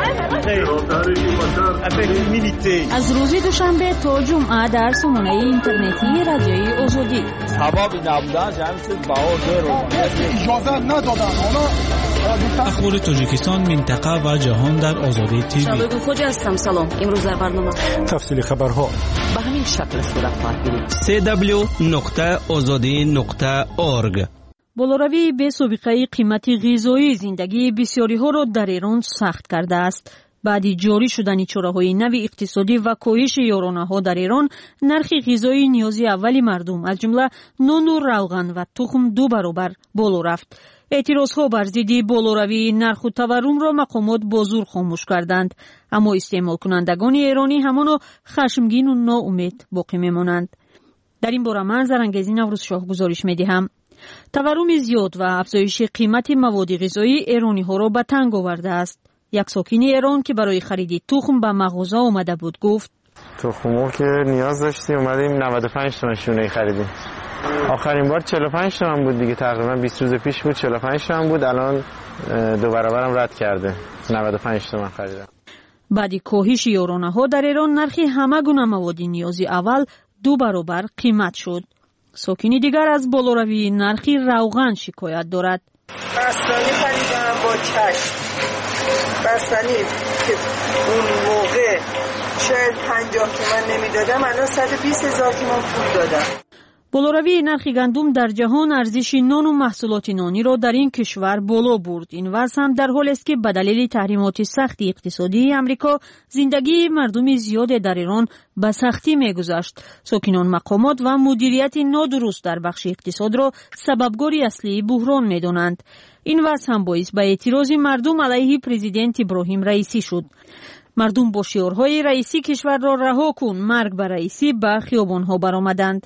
Speaker 12: ارزان.
Speaker 7: از روز دوشنبه تا جمعه در سامانه اینترنتی رادیوی آزادی.
Speaker 14: ثوابی نبودن جمع شد باور رو
Speaker 15: اجازه ندادن.
Speaker 19: اخبار تاجیکستان، منطقه و جهان در آزادی تیوی.
Speaker 7: شباب خوش هستم. سلام. امروز در برنامه
Speaker 4: تفصیل خبرها
Speaker 7: به همین شکل صورت خواهد گرفت.
Speaker 13: سی دبلیو نقطه آزادی نقطه اورگ.
Speaker 17: بالوروی به سابقه قیمت غذایی زندگی بسیاری ها را در ایران سخت کرده است. بعد جاری شدن چاره‌های نو اقتصادی و کاهش یارانه‌ها در ایران، نرخ غذایی نیازی اولی مردم از جمله نان و روغن و تخم دو برابر بالا رفت. اعتراضها بر ضد بالوروی نرخ و تورم را مقامات با زور خاموش کردند، اما استعمال کنندگان ایرانی همانا خشمگین و ناامید باقی میمانند. در این باره من زرنگزی نوروز شاه گزارش میدهم. تورم زیاد و افزایش قیمت مواد غذایی ایرانی ها را به تنگ آورده است. یک ساکن ایران که برای خرید تخم به مغازه آمده بود گفت:
Speaker 25: تخمو که نیاز داشتیم اومدیم نود و پنج تومن شونه خریدیم. آخرین بار چهل و پنج تومن بود دیگه، تقریبا بیست روز پیش بود چهل و پنج تومن بود، الان دو برابرم رد کرده، نود و پنج تومن خریدم.
Speaker 17: بعد کاهش یارانه ها در ایران نرخ همه گونه مواد نیازی اول دو برابر قیمت شد. ساکنی دیگر از بالاروی نرخ روغن شکایت دارد.
Speaker 26: بستنی خریدم با چشم. بستنی که اون موقع شاید پنجاه تومن نمیدادم، الان صد و بیست هزار تومن پول دادم.
Speaker 17: بالاروی نرخ گندم در جهان ارزش نان و محصولات نانی را در این کشور بالا برد. این وضع هم در حالی است که به دلیل تحریمات سخت اقتصادی امریکا زندگی مردم زیاد در ایران به سختی می‌گذشت. ساکنان مقامات و مدیریت نادرست در بخش اقتصاد را سببگار اصلی بحران می‌دانند. این وضع هم باعث به اعتراض مردم علیه پرزیدنت ابراهیم رئیسی شد. مردم با شعارهای رئیسی کشور را رها کن، مرگ بر رئیسی به خیابان‌ها برآمدند.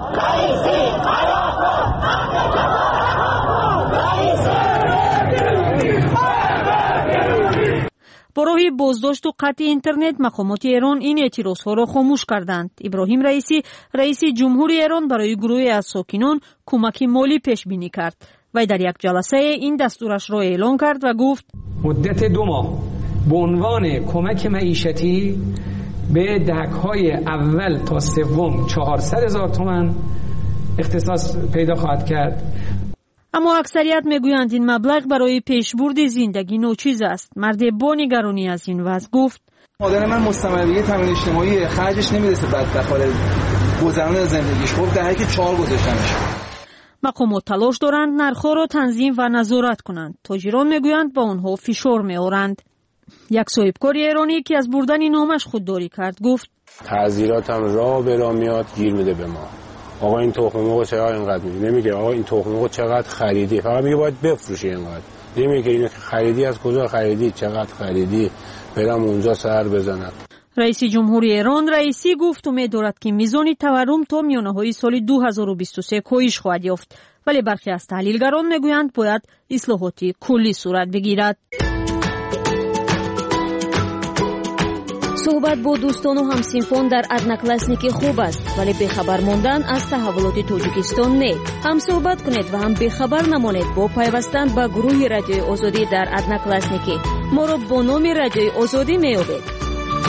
Speaker 17: با راه بازداشت و قطع اینترنت مقامات ایران این اعتراضها را خاموش کردند. ابراهیم رئیسی رئیس جمهوری ایران برای گروهی از ساکنان کمک مالی پیش بینی کرد. وی در یک جلسه این دستورش را اعلان کرد و گفت:
Speaker 27: مدت دو ماه به عنوان کمک معیشتی به دهک‌های اول تا سوم چهارصد هزار تومان اختصاص پیدا خواهد کرد.
Speaker 1: اما اکثریت میگویند این مبلغ برای پیشبرد زندگی ناچیز است. مرد با نگرانی از این وضع گفت:
Speaker 3: مادر من مستمره تامین اجتماعی، خرجش نمیرسه بدبخت حال گذران زندگیش. خب در حالی که چهار گذاشتنش.
Speaker 1: مقامات تلاش دارند نرخ‌ها را تنظیم و نظارت کنند. تاجران میگویند با آنها فشار می‌آورند. یک صاحبکار ایرانی که از بردن نامش خودداری کرد گفت:
Speaker 6: تعزیرات هم راه به راه میاد گیر میده به ما. آقا این تخم مرغ چقدر اینقدر میگه، نمیگه آقا این تخم مرغ چقدر خریدی، فقط میگه باید بفروشی اینقدر. نمیگه اینو خریدی از کجا خریدی، چقدر خریدی، برام اونجا سر بزنم.
Speaker 1: رئیس جمهوری ایران رئیسی گفت امید دارد که میزان تورم تا میانه‌های سال دو هزار و بیست و سه کاهش خواهد یافت، ولی برخی از تحلیلگران میگویند باید اصلاحات کلی صورت بگیرد.
Speaker 7: صحبت با دوستان و همسینفان در ادناکلاسنیک خوب است، ولی بخبر ماندن از تحولات تاجیکستان نه. هم صحبت کنید و هم بخبر نمانید با پیوستن به گروه رادیوی آزادی در ادناکلاسنیک. ما را با نام رادیوی آزادی میابید.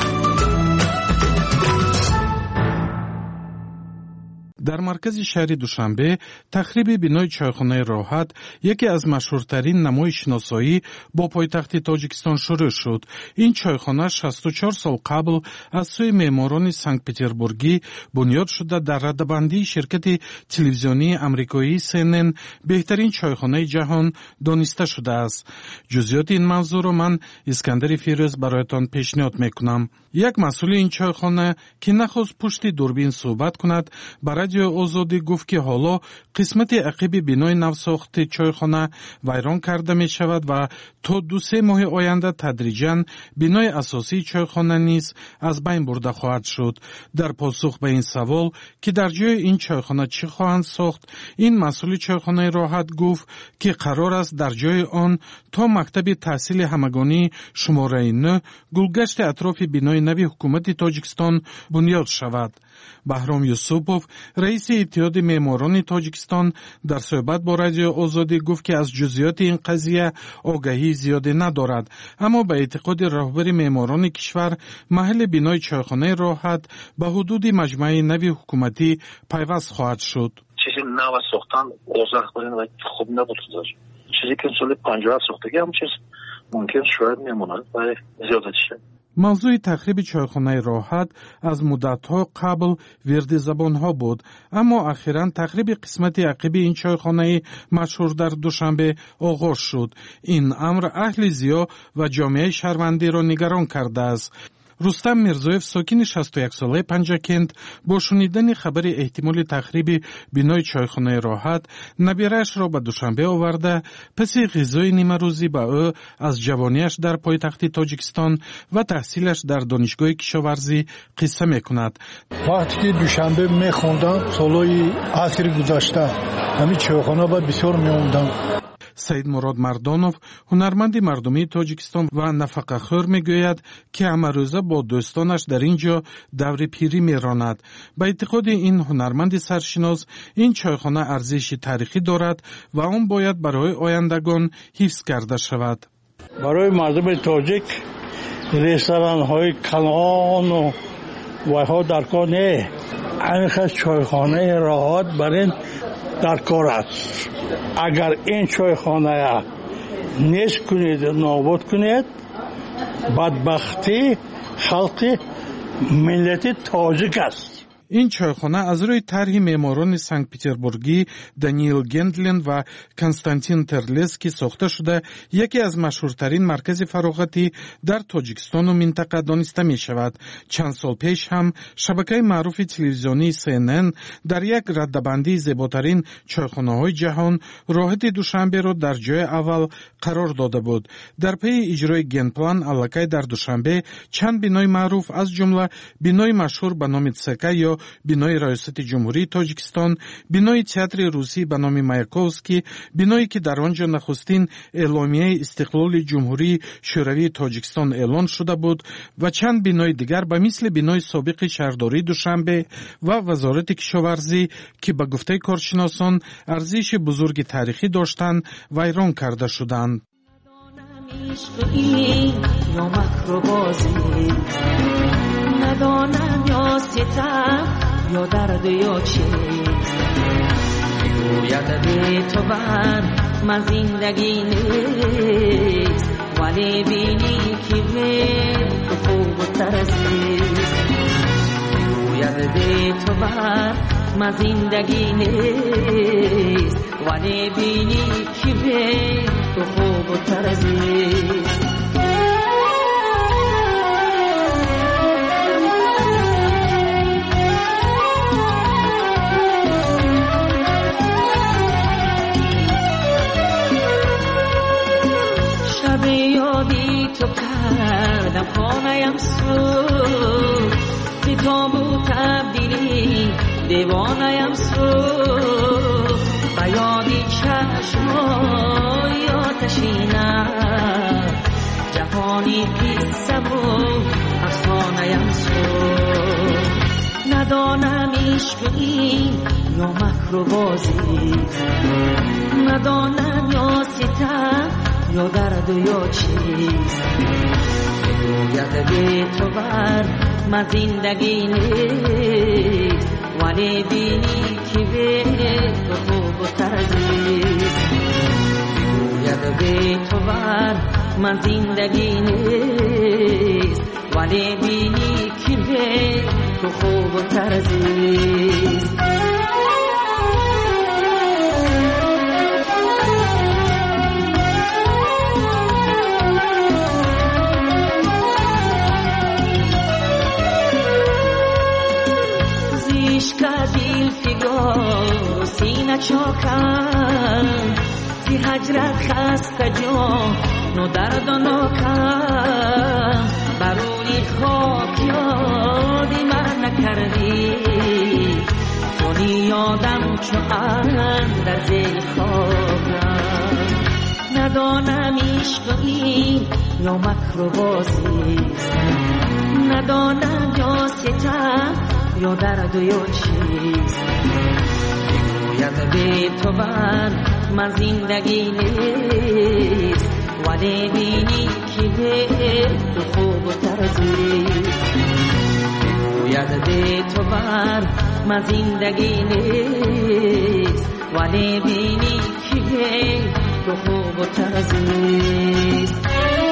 Speaker 18: در مرکز شهر دوشنبه تخریب بنای چایخانه راحت، یکی از مشهورترین نمای شناسایی با پایتخت تاجیکستان شروع شد. این چایخانه شصت و چهار سال قبل از سوی معماران سنت پترزبورگی بنیاد شده در ردبندی شرکت تلویزیونی آمریکایی سی ان ان بهترین چایخانه جهان دانسته شده است. جزئیات این موضوع را من اسکندر فیروز برایتان پیشنهاد میکنم. یک مسئول این چایخانه که نخواست پشت دوربین صحبت کند، برای آزادی گفت که حالا قسمت عقب بنای نوساخت چایخانه ویران کرده می شود و تا دو سه ماه آینده تدریجاً بنای اساسی چایخانه نیز از بین برده خواهد شد. در پاسخ به این سوال که در جای این چایخانه چه خواهند ساخت، این مسئول چایخانه راحت گفت که قرار است در جای آن تا مکتب تحصیل همگانی شماره نه گلگشت اطراف بنای نوی حکومت تاجیکستان بنیاد شود. بهرام یوسوپوف رئیس اتحاد معماران تاجیکستان در صحبت با رادیو آزادی گفت که از جزئیات این قضیه آگاهی زیادی ندارد، اما به اعتقاد رهبر معماران کشور محل بنای چایخانه راحت به حدود مجمع نوی حکومتی پیوست خواهد شد.
Speaker 20: چیزی نو ساختن اوضاع کنین و خوب نبود. چیزی که سال پنجاه ساختگی هم چیز ممکن شاید میموند ولی زیادت شد.
Speaker 18: موضوع تخریب چایخانه راحت از مدت‌ها قبل ورد زبان‌ها بود، اما اخیراً تخریب قسمت عقب این چایخانه مشهور در دوشنبه آغاز شد. این امر اهل ضیا و جامعه شهروندی را نگران کرده است. رستم میرزایف ساکن شصت و یک ساله پنجکند با شنیدن خبر احتمال تخریب بنای چایخانه راحت نبیرش را به دوشنبه آورده، پس غذای نیمه روزی به او از جوانیش در پایتخت تاجیکستان و تحصیلش در دانشگاه کشاورزی قصه میکند.
Speaker 15: وقتی که دوشنبه میخوندم سالهای عصر گذشته همین چایخانه با بسیار میومدم.
Speaker 18: سید مراد مردانوف هنرمند مردمی تاجیکستان و نفقه‌خور میگوید که همه روزه با دوستانش در اینجا دور پیری میراند. به اعتقاد این هنرمند سرشناس این چایخانه ارزش تاریخی دارد و آن باید برای آیندگان حفظ کرده شود.
Speaker 21: برای مردم تاجیک رستوران های کلان و وایها در کار نه، همین چایخانه راحت برای در کار است. اگر این چایخانه نیست کنید نابود کنید، بدبختی خلق ملت تاجیک است.
Speaker 18: این چایخانه از روی طرح معماران سنت پترزبورگی دانیل گندلن و کنستانتین ترلسکی ساخته شده، یکی از مشهورترین مرکز فراغتی در تاجیکستان و منطقه دانسته می شود. چند سال پیش هم شبکه معروف تلویزیونی سی ان ان در یک ردبندی زیباترین چایخانه های جهان راحت دوشنبه را در جای اول قرار داده بود. در پی اجرای گندپلان الکی در دوشنبه چند بنای معروف از جمله بنای مشهور به نام تسکه یا بنای ریاست جمهوری تاجیکستان، بنای تئاتر روسی به نام مایاکوفسکی، بنایی که در آنجا نخستین اعلامیه استقلال جمهوری شوروی تاجیکستان اعلان شده بود و چند بنای دیگر به مثل بنای سابق شهرداری دوشنبه و وزارت کشاورزی که به گفته کارشناسان ارزش بزرگ تاریخی داشتند ویران کرده شدند.
Speaker 22: ندانم یا ستم یا درد یا چه
Speaker 2: میگوید بی تو بر من زندگی نیست ولی بینی که به تو خوب و ترسیست میگوید بی تو بر من زندگی نیست ولی بینی که به تو خوب و ترسیست یادی تو کردم خانه‌ام سوخت بی تو بود تبدیلی دیوانه‌ام سوخت و یادی چشمای آتشینم جهانی قصه بود افسانه‌ام سوخت ندانم عشق این یا مکر و بازیست ندانم یا ستم یا درد و یا چیست میگوید بی تو بر من زندگی نیست ولی بینی که به تو خوب و ترزیست میگوید بی تو بر من زندگی نیست ولی بینی که به تو خوب و ترزیست سینه چاکم زی هجرت خسته جان و درد و ناکم برونی خاک یادی من نکردی کنی یادم چو در زیر خاکم ندانم عشق این یا مکر و بازیست ندانم یا ستم یا درد و یا چیست میگوید بی تو بر من زندگی نیست ولی بینی که به تو خوب و ترزیست میگوید بی تو بر من زندگی نیست ولی بینی که به تو خوب و ترزیست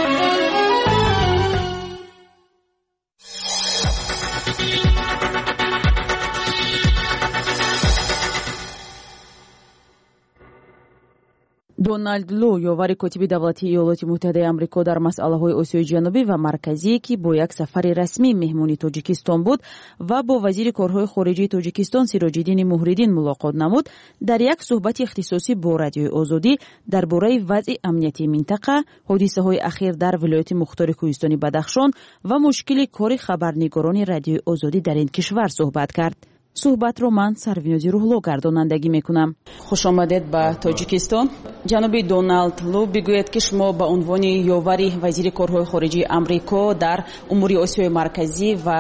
Speaker 17: дональд лу ёвари котиби давлатии иёлоти муттаҳидаи амрико дар масъалаҳои осиёи ҷанубӣ ва марказие ки бо як сафари расмӣ меҳмони тоҷикистон буд ва бо вазири корҳои хориҷии тоҷикистон сироҷиддини муҳриддин мулоқот намуд дар як суҳбати ихтисосӣ бо радиои озодӣ дар бораи вазъи амнияти минтақа ҳодисаҳои ахир дар вилояти мухтори кӯҳистони бадахшон ва мушкили кори хабарнигорони радиои озодӣ дар ин кишвар суҳбат кард. суҳбатро ман сарвинози рӯҳло гардонандагӣ мекунам. хушомадед ба тоҷикистон. ҷаноби дональд лу бигӯед ки шумо ба унвони ёвари вазири корҳои хориҷии амрико дар умури осиёи марказӣ ва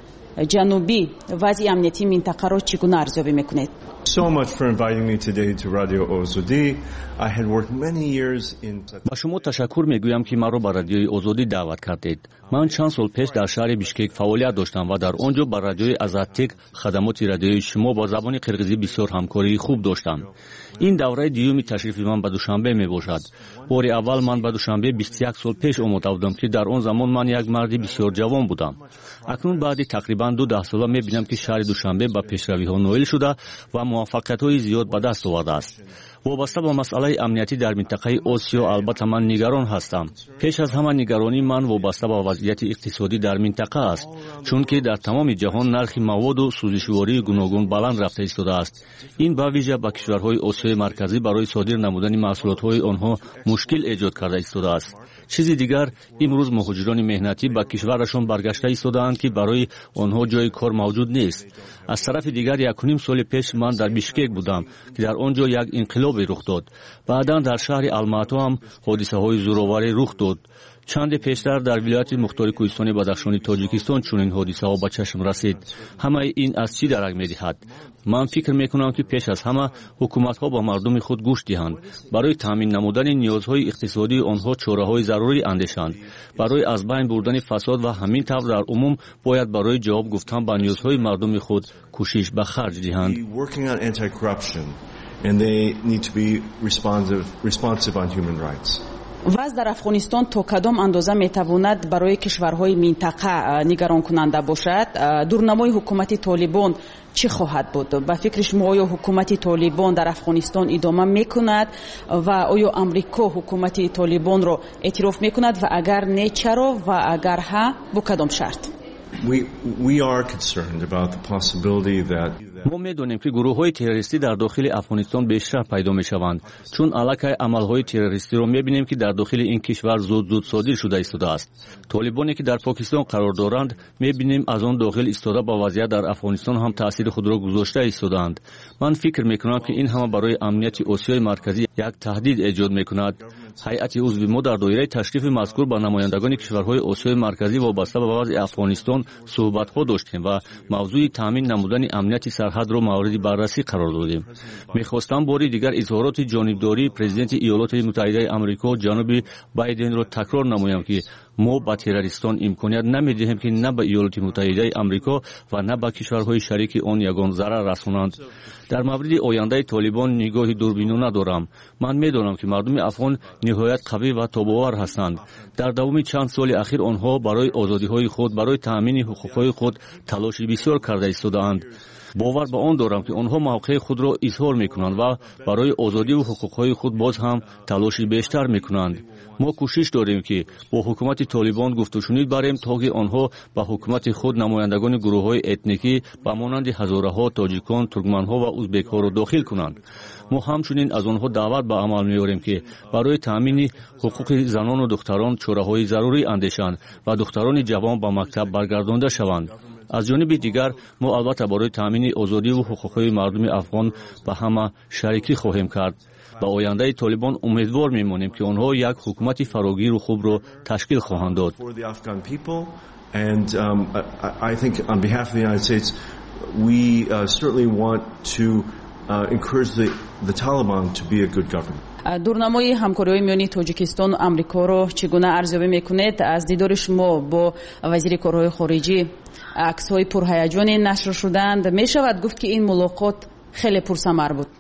Speaker 17: ҷанубӣ вазъи амниятии минтақаро чӣ гуна арзёбӣ мекунед?
Speaker 5: So much for inviting me today to Radio Ozodi. I had worked many years in
Speaker 8: ба шумо ташаккур мегӯям ки маро ба радиои озодӣ даъват кардед. ман чанд сол пеш дар шаҳри бишкек фаъолият доштам ва дар он ҷо ба радиои азаттек хадамоти радиои шумо бо забони қирғизӣ бисёр ҳамкории хуб доштам. ин давраи дуюми ташрифи ман ба душанбе мебошад. бори аввал ман ба душанбе бисту як сол пеш омода будам ки дар он замон ман як марди бисёр ҷавон будам. акнун баъди тақрибан ду даҳсола мебинам ки шаҳри душанбе ба пешравиҳо ноил шуда ва муваффақиятҳои зиёд ба даст овардааст. вобаста ба масъалаи амниятӣ дар минтақаи осиё албатта ман нигарон ҳастам. пеш аз ҳама нигаронии ман вобаста ба вазъияти иқтисодӣ дар минтақа аст, чунки дар тамоми ҷаҳон нархи маводу сӯзишвории гуногун баланд рафта истодааст. ин ба виҷа ба кишварҳои осиёи марказӣ барои содир намудани маҳсулотҳои онҳо мушкил эҷод карда истодааст. чизи дигар, имрӯз муҳоҷирони меҳнатӣ ба кишварашон баргашта истодаанд ки барои онҳо ҷои кор мавҷуд нест. аз тарафи дигар якуним соли пеш ман дар бишкек будам ки дар он ҷо як инқилобе рух дод. баъдан дар шаҳри алмато ҳам ҳодисаҳои зӯроварӣ рух дод. чанде пештар дар вилояти мухтори кӯҳистони бадахшони тоҷикистон чунин ҳодисаҳо ба чашм расид. ҳамаи ин аз чӣ дарак медиҳад? ман фикр мекунам ки пеш аз ҳама ҳукуматҳо ба мардуми худ гӯш диҳанд, барои таъмин намудани ниёзҳои иқтисодии онҳо чораҳои зарурӣ андешанд. барои аз байн бурдани фасод ва ҳамин тавр дар умум бояд барои ҷавоб гуфтан ба ниёзҳои мардуми худ кӯшиш ба харҷ диҳанд.
Speaker 5: and they need to be responsive, responsive on human rights.
Speaker 17: وضع در افغانستان تا کدام اندازه میتواند برای کشورهای منطقه نگران کننده باشد؟ دورنمای حکومت طالبان چی خواهد بود؟ به فکر شما آیا حکومت طالبان در افغانستان ادامه میکند و آیا امریکا حکومت طالبان را اعتراف میکند و اگر نه چرا و اگر ها با کدام شرط؟
Speaker 5: We we are concerned about the possibility that
Speaker 8: ما می‌دانیم که گروه‌های تروریستی در داخل افغانستان بیشتر پیدا می‌شوند چون علاقه عمل‌های تروریستی را می‌بینیم که در داخل این کشور زود زود صادر شده ایستاده است. طالبانی که در پاکستان قرار دارند می‌بینیم از آن داخل ایستاده با وضعیت در افغانستان هم تأثیر خود را گذاشته ایستادند. من فکر می‌کنم که این هم برای امنیت آسیای مرکزی یک تهدید ایجاد می‌کند. هیئت عضو ما در دایره تشریف مذکور با نمایندگان کشورهای آسیای مرکزی وابسته به وضع افغانستان صحبت‌ها داشتیم و موضوع تامین نمودن امنیت سرحد را مورد بررسی قرار دادیم. می‌خواستم باری دیگر اظهارات جانبداری پرزیدنت ایالات متحده آمریکا جناب بایدن را تکرار نمایم که ما با تروریستان امکانیت نمی‌دهیم که نه به ایالات متحده آمریکا و نه به کشورهای شریک آن یگان ضرر رسانند. در مورد آینده طالبان نگاه دوربینانه دارم. من می‌دانم که مردم افغان نهایت قوی و تاباور هستند. در دوام چند سال اخیر آنها برای آزادی‌های خود، برای تأمین حقوق‌های خود تلاش بسیار کرده ایستاده‌اند. باور به آن دارم که آنها موقع خود را اظهار می‌کنند و برای آزادی و حقوق‌های خود باز هم تلاش بیشتر می‌کنند. ما کوشش داریم که با حکومت طالبان گفت و شنود بریم تا که آنها به حکومت خود نمایندگان گروه‌های اتنیکی به مانند هزاره‌ها تاجیکان، ترکمن‌ها و ازبک‌ها را داخل کنند. ما همچنین از آنها دعوت به عمل می‌آوریم که برای تأمین حقوق زنان و دختران چاره‌های ضروری اندیشند و دختران جوان به مکتب برگردانده شوند. از جانب دیگر ما البته برای تأمین آزادی و حقوق‌های مردم افغان به همه شریکی خواهیم کرد. با آینده طالبان امیدوار می‌مانیم که آنها یک حکومت فراگیر و خوب را تشکیل خواهند داد.
Speaker 5: And um, I think on behalf of the United States, we uh, certainly want to uh, encourage the, the Taliban to be a good government.
Speaker 17: دورنمای همکاری میان تاجیکستان و آمریکا رو چگونه ارزیابی میکنید؟ از دیدار شما با وزیر کارهای خارجی عکس‌های پرهیجانی نشر شدند. میشود گفت که این ملاقات خیلی پرثمر بود.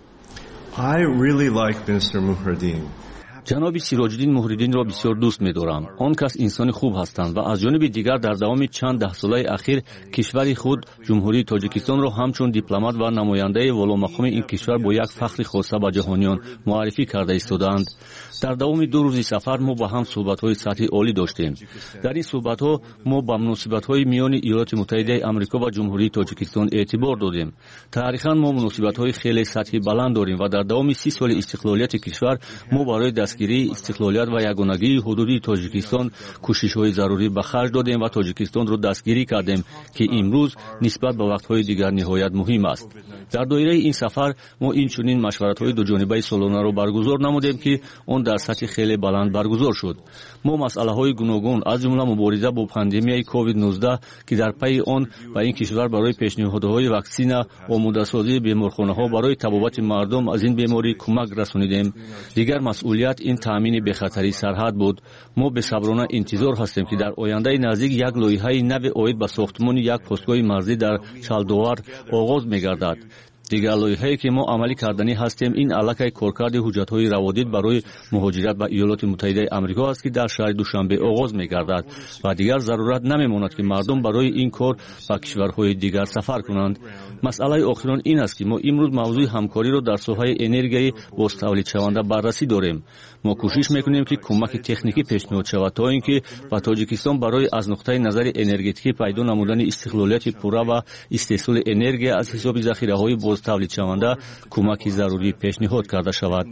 Speaker 5: I really like Minister Muhyiddin.
Speaker 8: جناب سراج الدین محیدین را بسیار دوست می‌دارم. آن کس انسان خوب هستند و از جانب دیگر در دوام چند ده ساله اخیر کشور خود جمهوری تاجیکستان را همچون دیپلمات و نماینده والامقام این کشور با یک فخر خاصه به جهانیان معرفی کرده ایستادند. در دوام دو روزی سفر ما با هم صحبت‌های سطحی عالی داشتیم. در این صحبت‌ها ما به مناسبت‌های میان ایالات متحده آمریکا و جمهوری تاجیکستان اعتبار دادیم. تاریخاً ما مناسبت‌های خیلی سطحی بلند داریم و در دوام سی سال استقلالیت کشور ما برای دستگیری استقلالیت و یگانگی حدودی تاجیکستان کوشش‌های ضروری به خرج دادیم و تاجیکستان را دستگیری کردیم که امروز نسبت به وقت‌های دیگر نهایت مهم است. در دایره این سفر ما این چنین مشورت‌های دو جانبه سالانه را برگزار نمودیم که آن در سطح خیلی بلند برگزار شد. ما مسئله‌های گوناگون از جمله مبارزه با پاندمیای کووید نوزده که در پی آن و این کشور برای پیشنهادهای واکسن آماده‌سازی بیمارخانه‌ها برای تبابت مردم از این بیماری کمک رسانیدیم. دیگر مسئولیت این تامین بخطری سرحد بود. ما به صبرانه انتظار هستیم که در آینده نزدیک یک لایحه نو عاید به ساختمان یک پستگاه مرزی در چالدوار آغاز می‌گردد. دیگر لایحه‌ای که ما عملی کردنی هستیم این علاقه کارکرد حجت‌های روادید برای مهاجرت به ایالات متحده آمریکا است که در شهر دوشنبه آغاز می‌گردد و دیگر ضرورت نمی‌ماند که مردم برای این کار به کشورهای دیگر سفر کنند. مسئله آخرین این است که ما امروز موضوع همکاری را در ساحه انرژی باز تولید شونده بررسی داریم. ما کوشش می‌کنیم که کمک تکنیکی پیشنهاد شود تا اینکه با تاجیکستان برای از نقطه نظر انرژتیکی پیدا نمودن استقلالیت پوره و استحصال انرژی از حساب ذخیره‌های باز تولید شونده کمک ضروری پیشنهاد کرده شود.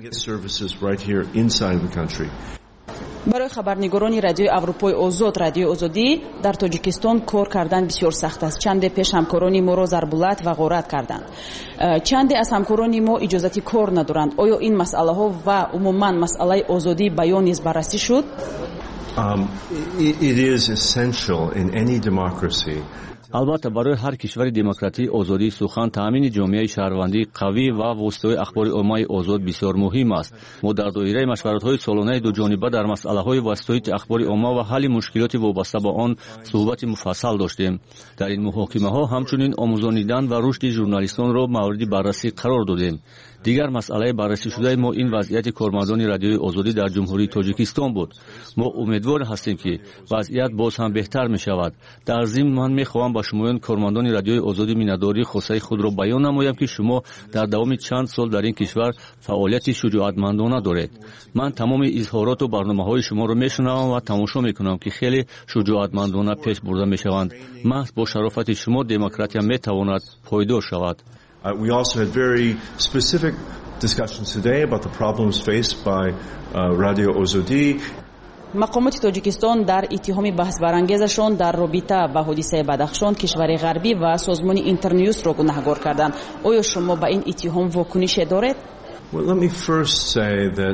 Speaker 17: برای خبرنگاران رادیوی اروپای آزاد رادیوی آزادی در تاجیکستان کار کردن بسیار سخت است. چند پیش همکاران ما را ضربولت و غارت کردند. چند از همکاران ما اجازه کار ندارند. آیا این مسئله ها و عموما مسئله آزادی بیان نیز بررسی شد؟
Speaker 5: Um, it, it is essential in any democracy.
Speaker 8: البته برای هر کشور دموکراتی آزادی سخن تامین جامعه شهروندی قوی و واسطه اخبار عمومی آزاد بسیار مهم است. ما در دایره مشورت‌های سالانه دو جانبه در مسائل‌های واسطه اخبار عمومی و حل مشکلات وابسته با آن صحبت مفصل داشتیم. در این محاکمه‌ها همچنین آموزانیدن و رشد ژورنالیستان را مورد بررسی قرار دادیم. دیگر مسئله بررسی شده ما این وضعیت کارمندان رادیوی آزادی در جمهوری تاجیکستان بود. ما امیدوار هستیم که وضعیت باز هم بهتر می شود. در ضمن من می خواهم با شمایان کارمندان رادیوی آزادی میnnadاری خاصه خود را بیان نمایم که شما در دوام چند سال در این کشور فعالیت شجاعتمندانه دارید. من تمام اظهارات و برنامه‌های شما را میشنوم و تماشا میکنم که خیلی شجاعتمندانه پیش برده میشوند. محض با شرافت شما دموکراتیا میتواند پایدار شود.
Speaker 5: Uh, we also had very specific discussions today about the problems faced by uh, Radio Ozodi.
Speaker 17: مقامات تاجیکستان در اتهام بحث برانگیزشان در رابطه با حادثه بدخشان کشور غربی و سازمان اینترنیوز را گناهکار کردند. آیا شما با این اتهام واکنش دارید؟
Speaker 5: Well, let me first say that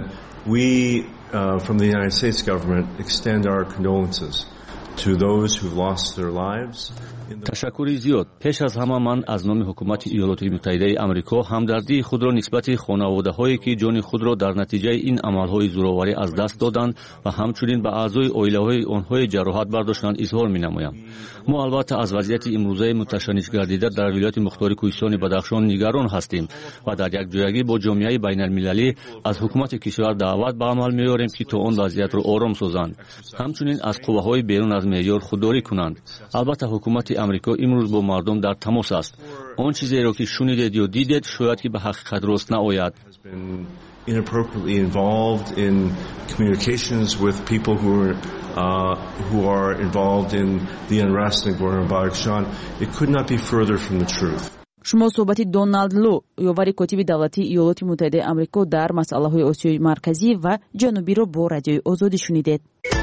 Speaker 5: we uh, from the United States government extend our condolences to those who lost their lives.
Speaker 8: تشکری زیاد. پیش از همه من از نام حکومت ایالات متحده آمریکا همدردی خود را نسبت خانواده‌هایی که جان خود را در نتیجه این عمل‌های زورآوری از دست دادند و همچنین به اعضای عائله‌های آنها جراحت برداشتند اظهار می‌نمایم. ما البته از وضعیت امروزه متشنج گردیده در ولایت مختار کوهستان بدخشان نگران هستیم و در یک جایگی با جامعه بین‌المللی از حکومت کشور دعوت به عمل می‌آوریم که تا آن وضعیت را آرام سازند. همچنین از قوه‌های بیرون از معیار خودداری کنند. البته حکومت امریکا امروز با مردم در تماس است. آن چیزی را که شنیدید یا دیدید شاید که به حقیقت راست نآید.
Speaker 5: Inappropriately involved in communications with people who are uh, who are involved in the unrest in Nagorno-Karabakh. It could not be further from the truth.
Speaker 17: شما صحبتی دونالد لو یاوری کاتب دولتی ایالات متحده آمریکا در مسائل‌های آسیای مرکزی و جنوبی را با رادیوی آزادی شنیدید.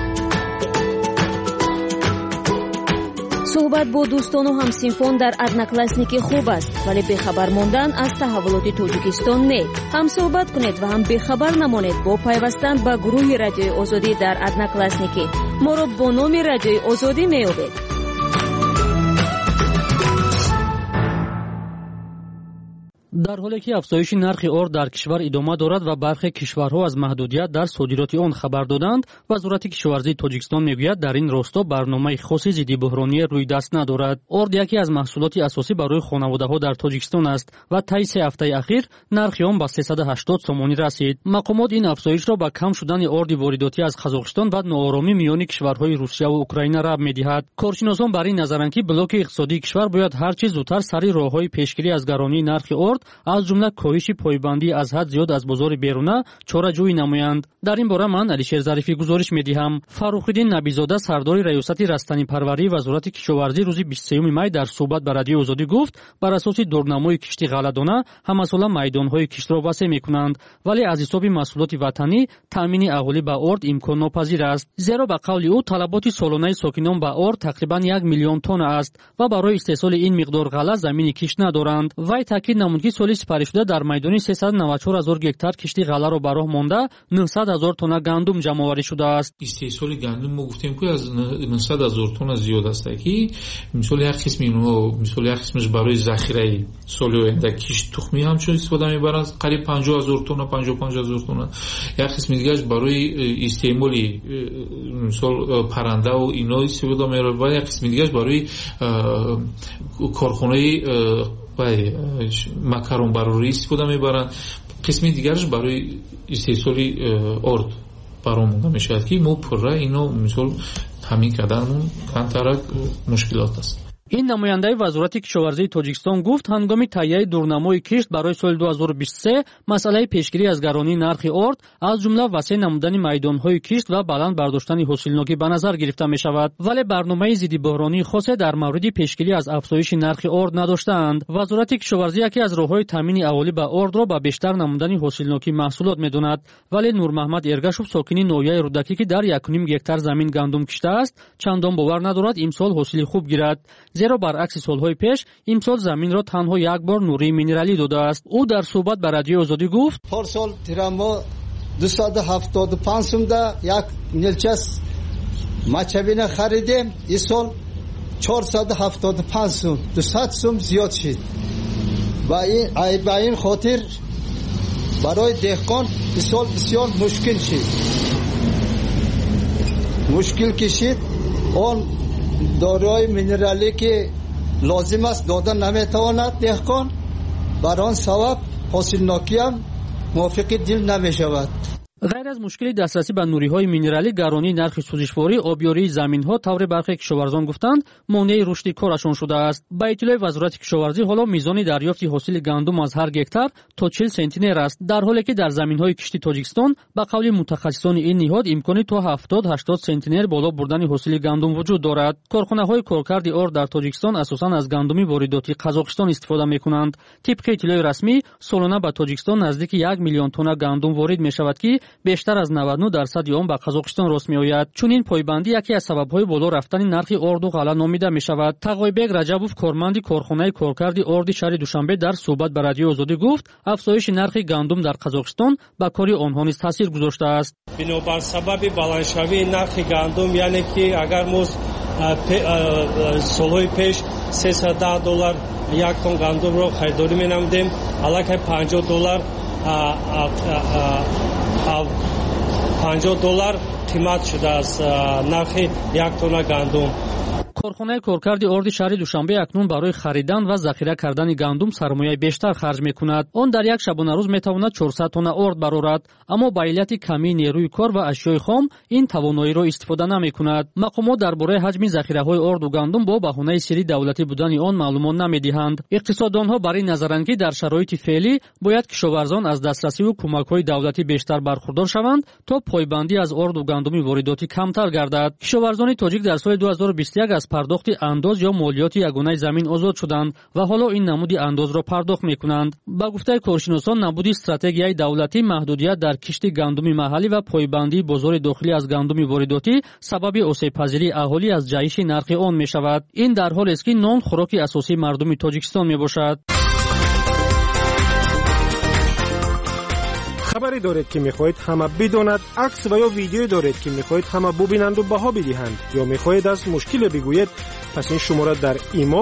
Speaker 7: صحبت با دوستان و همسینفون در ادناکلاسنیکی خوب است ولی بخبر ماندن از تحولات تاجیکستان نه. هم صحبت کنید و هم بخبر نمانید با پیوستن به گروه رادیوی آزادی در ادناکلاسنیکی. ما را با نام رادیوی آزادی میابید.
Speaker 9: در حالی که افزایش نرخ ارد در کشور ادامه دارد و برخی کشورها از محدودیت در صادرات آن خبر دادند، وزارت کشاورزی تاجیکستان میگوید در این راستا برنامه خاصی ضد بحرانی روی دست ندارد. ارد یکی از محصولات اساسی برای خانواده‌ها در تاجیکستان است و طی سه هفته اخیر نرخ آن به سیصد و هشتاد سومانی رسید. مقامات این افزایش را به کم شدن ارد وارداتی از قزاقستان و ناآرامی میان کشورهای روسیه و اوکراین ربط می‌دهد. کارشناسان بر این نظرند که بلوک اقتصادی کشور باید هر چه زودتر سری راههای پیشگیری از گرانی نرخ ارد از جمله کاهش پایبندی از حد زیاد از بازار بیرونه چاره‌جویی نمایند. در این باره من علیشیر ظریفی گزارش می‌دهم. فروخ‌الدین نبی‌زاده سردار ریاست رستنی پروری وزارت کشاورزی روز بیست و سوم می در صحبت با رادیو آزادی گفت بر اساس دورنمای کشتی غله‌دانه همساله میدان‌های کشت را وسع می‌کنند ولی از حساب محصولات وطنی تامین اهالی به ارد امکان ناپذیر است. زیرا به قول او طلبات سالانه ساکنان به ارد تقریباً یک میلیون تن است و برای استحصال این مقدار غله زمین کشت ندارند. وی تاکید نمود که سال سپری شده در میدان سیصد و نود و چهار هزار گکتار کشتی غله را به راه مانده نهصد هزار تن گندم جمع آوری شده است.
Speaker 10: استحصال گندم ما گفتیم که از نهصد هزار تن زیاد است که مثلا یک قسم اینو مثلا یک قسمش برای ذخیره سال آینده کشت تخمی همچون استفاده میبرند قریب پنجاه هزار تن پنجاه و پنج هزار تن. یک قسم دیگه برای استعمالی مثلا پرنده و اینا استفاده میبرند و یک قسم دیگه برای کارخانه و مکرون برای استفاده میبرند. قسمی دیگرش برای استحصال ارد برامونده میشد که ما پره اینو مثال همین قدرمون کمتر مشکلات است.
Speaker 9: این نماینده وزارت کشاورزی تاجیکستان گفت هنگام تهیه دورنمای کشت برای سال دو هزار و بیست و سه مسئله پیشگیری از گرانی نرخ ارد از جمله وسیع نمودن میدانهای کشت و بلند برداشتن حاصلناکی به نظر گرفته می شود ولی برنامه ضد بحرانی خاصی در مورد پیشگیری از افزایش نرخ ارد نداشتند. وزارت کشاورزی یکی از راههای تامین اهالی به ارد را به بیشتر نمودن حاصلناکی محصولات میداند ولی نور محمد ارگشوف ساکن نویای رودکی که در یک و نیم گکتار زمین گندم کشته است چندان باور ندارد امسال حاصل خوب گیرد زیرا برعکس سالهای پیش امسال زمین را تنها یک بار نوری مینرالی داده است. او در صحبت با رادیو آزادی گفت
Speaker 11: پارسال تیرما دویست و هفتاد و پنج سوم ده یک نیلچس مچبین خریدیم این سال چهارصد و هفتاد و پنج سوم دویست سوم زیاد شد و این با این خاطر برای دهقان این سال بسیار مشکل شد مشکل کشید اون داروی مینرالی که لازم است دادن نمیتواند دهقان بر آن سبب حاصلناکی هم موافق دل نمیشود.
Speaker 9: غیر از مشکل دسترسی به نوری‌های مینرالی، گرانی نرخ سوزشواری، آبیاری زمین‌ها طور برخی کشاورزان گفتند مانع رشد کارشان شده است. با اطلاع وزارت کشاورزی حالا میزان دریافت حاصل گندم از هر گکتار تا چهل سنتینر است، در حالی که در زمین‌های کشتی تاجیکستان با قول متخصصان این نهاد امکانی تا هفتاد هشتاد سنتینر بالا بردن حاصل گندم وجود دارد. کارخانه‌های کارکرد آر در تاجیکستان اساساً از گندم وارداتی قزاقستان استفاده می‌کنند. طبق اطلاع رسمی سالانه به تاجیکستان نزدیک یک میلیون تن گندم وارد می‌شود که بیشتر از نود و نه درصد آن به قزاقستان راست می‌آید. چون این پایبندی یکی از سبب‌های بالا رفتن نرخ آرد و غله نامیده می‌شود. تقایبک رجبوف کارمند کارخانه کارکرد آرد شهر دوشنبه در صحبت با رادیو آزادی گفت افزایش نرخ گندم در قزاقستان با کاری آنها نیز تاثیر گذاشته است.
Speaker 12: بنابر سبب بلندشوی نرخ گندم یعنی که اگر ما سالهای پیش سیصد دلار یک تن گندم را خریداری می‌نمودیم، الان پنجاه دلار پنجاه دلار قیمت شده است نرخ یک تن گندم.
Speaker 9: کارخانه کارکرد آرد شهر دوشنبه اکنون برای خریدن و ذخیره کردن گندم سرمایه بیشتر خرج می‌کند. آن در یک شبانه روز می‌تواند چهارصد تن آرد برآورد، اما به علت کمی نیروی کار و اشیاء خام این توانایی را استفاده نمی‌کند. مقامات درباره حجم ذخیره‌های آرد و گندم با بهانه سری دولتی بودن آن معلومات نمی‌دهند. اقتصاددانها برای نظرند که در شرایط فعلی باید کشاورزان از دسترسی و کمک‌های دولتی بیشتر برخوردار شوند تا پایبندی از آرد و گندم وارداتی کمتر گردد. کشاورزان تاجیک در سال دو هزار و بیست و یک از پرداخت انداز یا مالیات یگانه زمین آزاد شدند و حالا این نمود انداز را پرداخت می‌کنند. با گفته کارشناسان نبود استراتژیای دولتی، محدودیت در کشت گندم محلی و پایبندی بازار داخلی از گندم وارداتی سبب آسیب‌پذیری اهالی از جهش نرخ آن می‌شود. این در حالی است که نان خوراک اساسی مردم تاجیکستان میباشد.
Speaker 4: خبری دارید که میخواهید همه بداند، عکس و یا ویدیو دارید که میخواهید همه ببینند و بها بدهند، یا میخواهید از مشکل بگویید، پس این شماره در ایما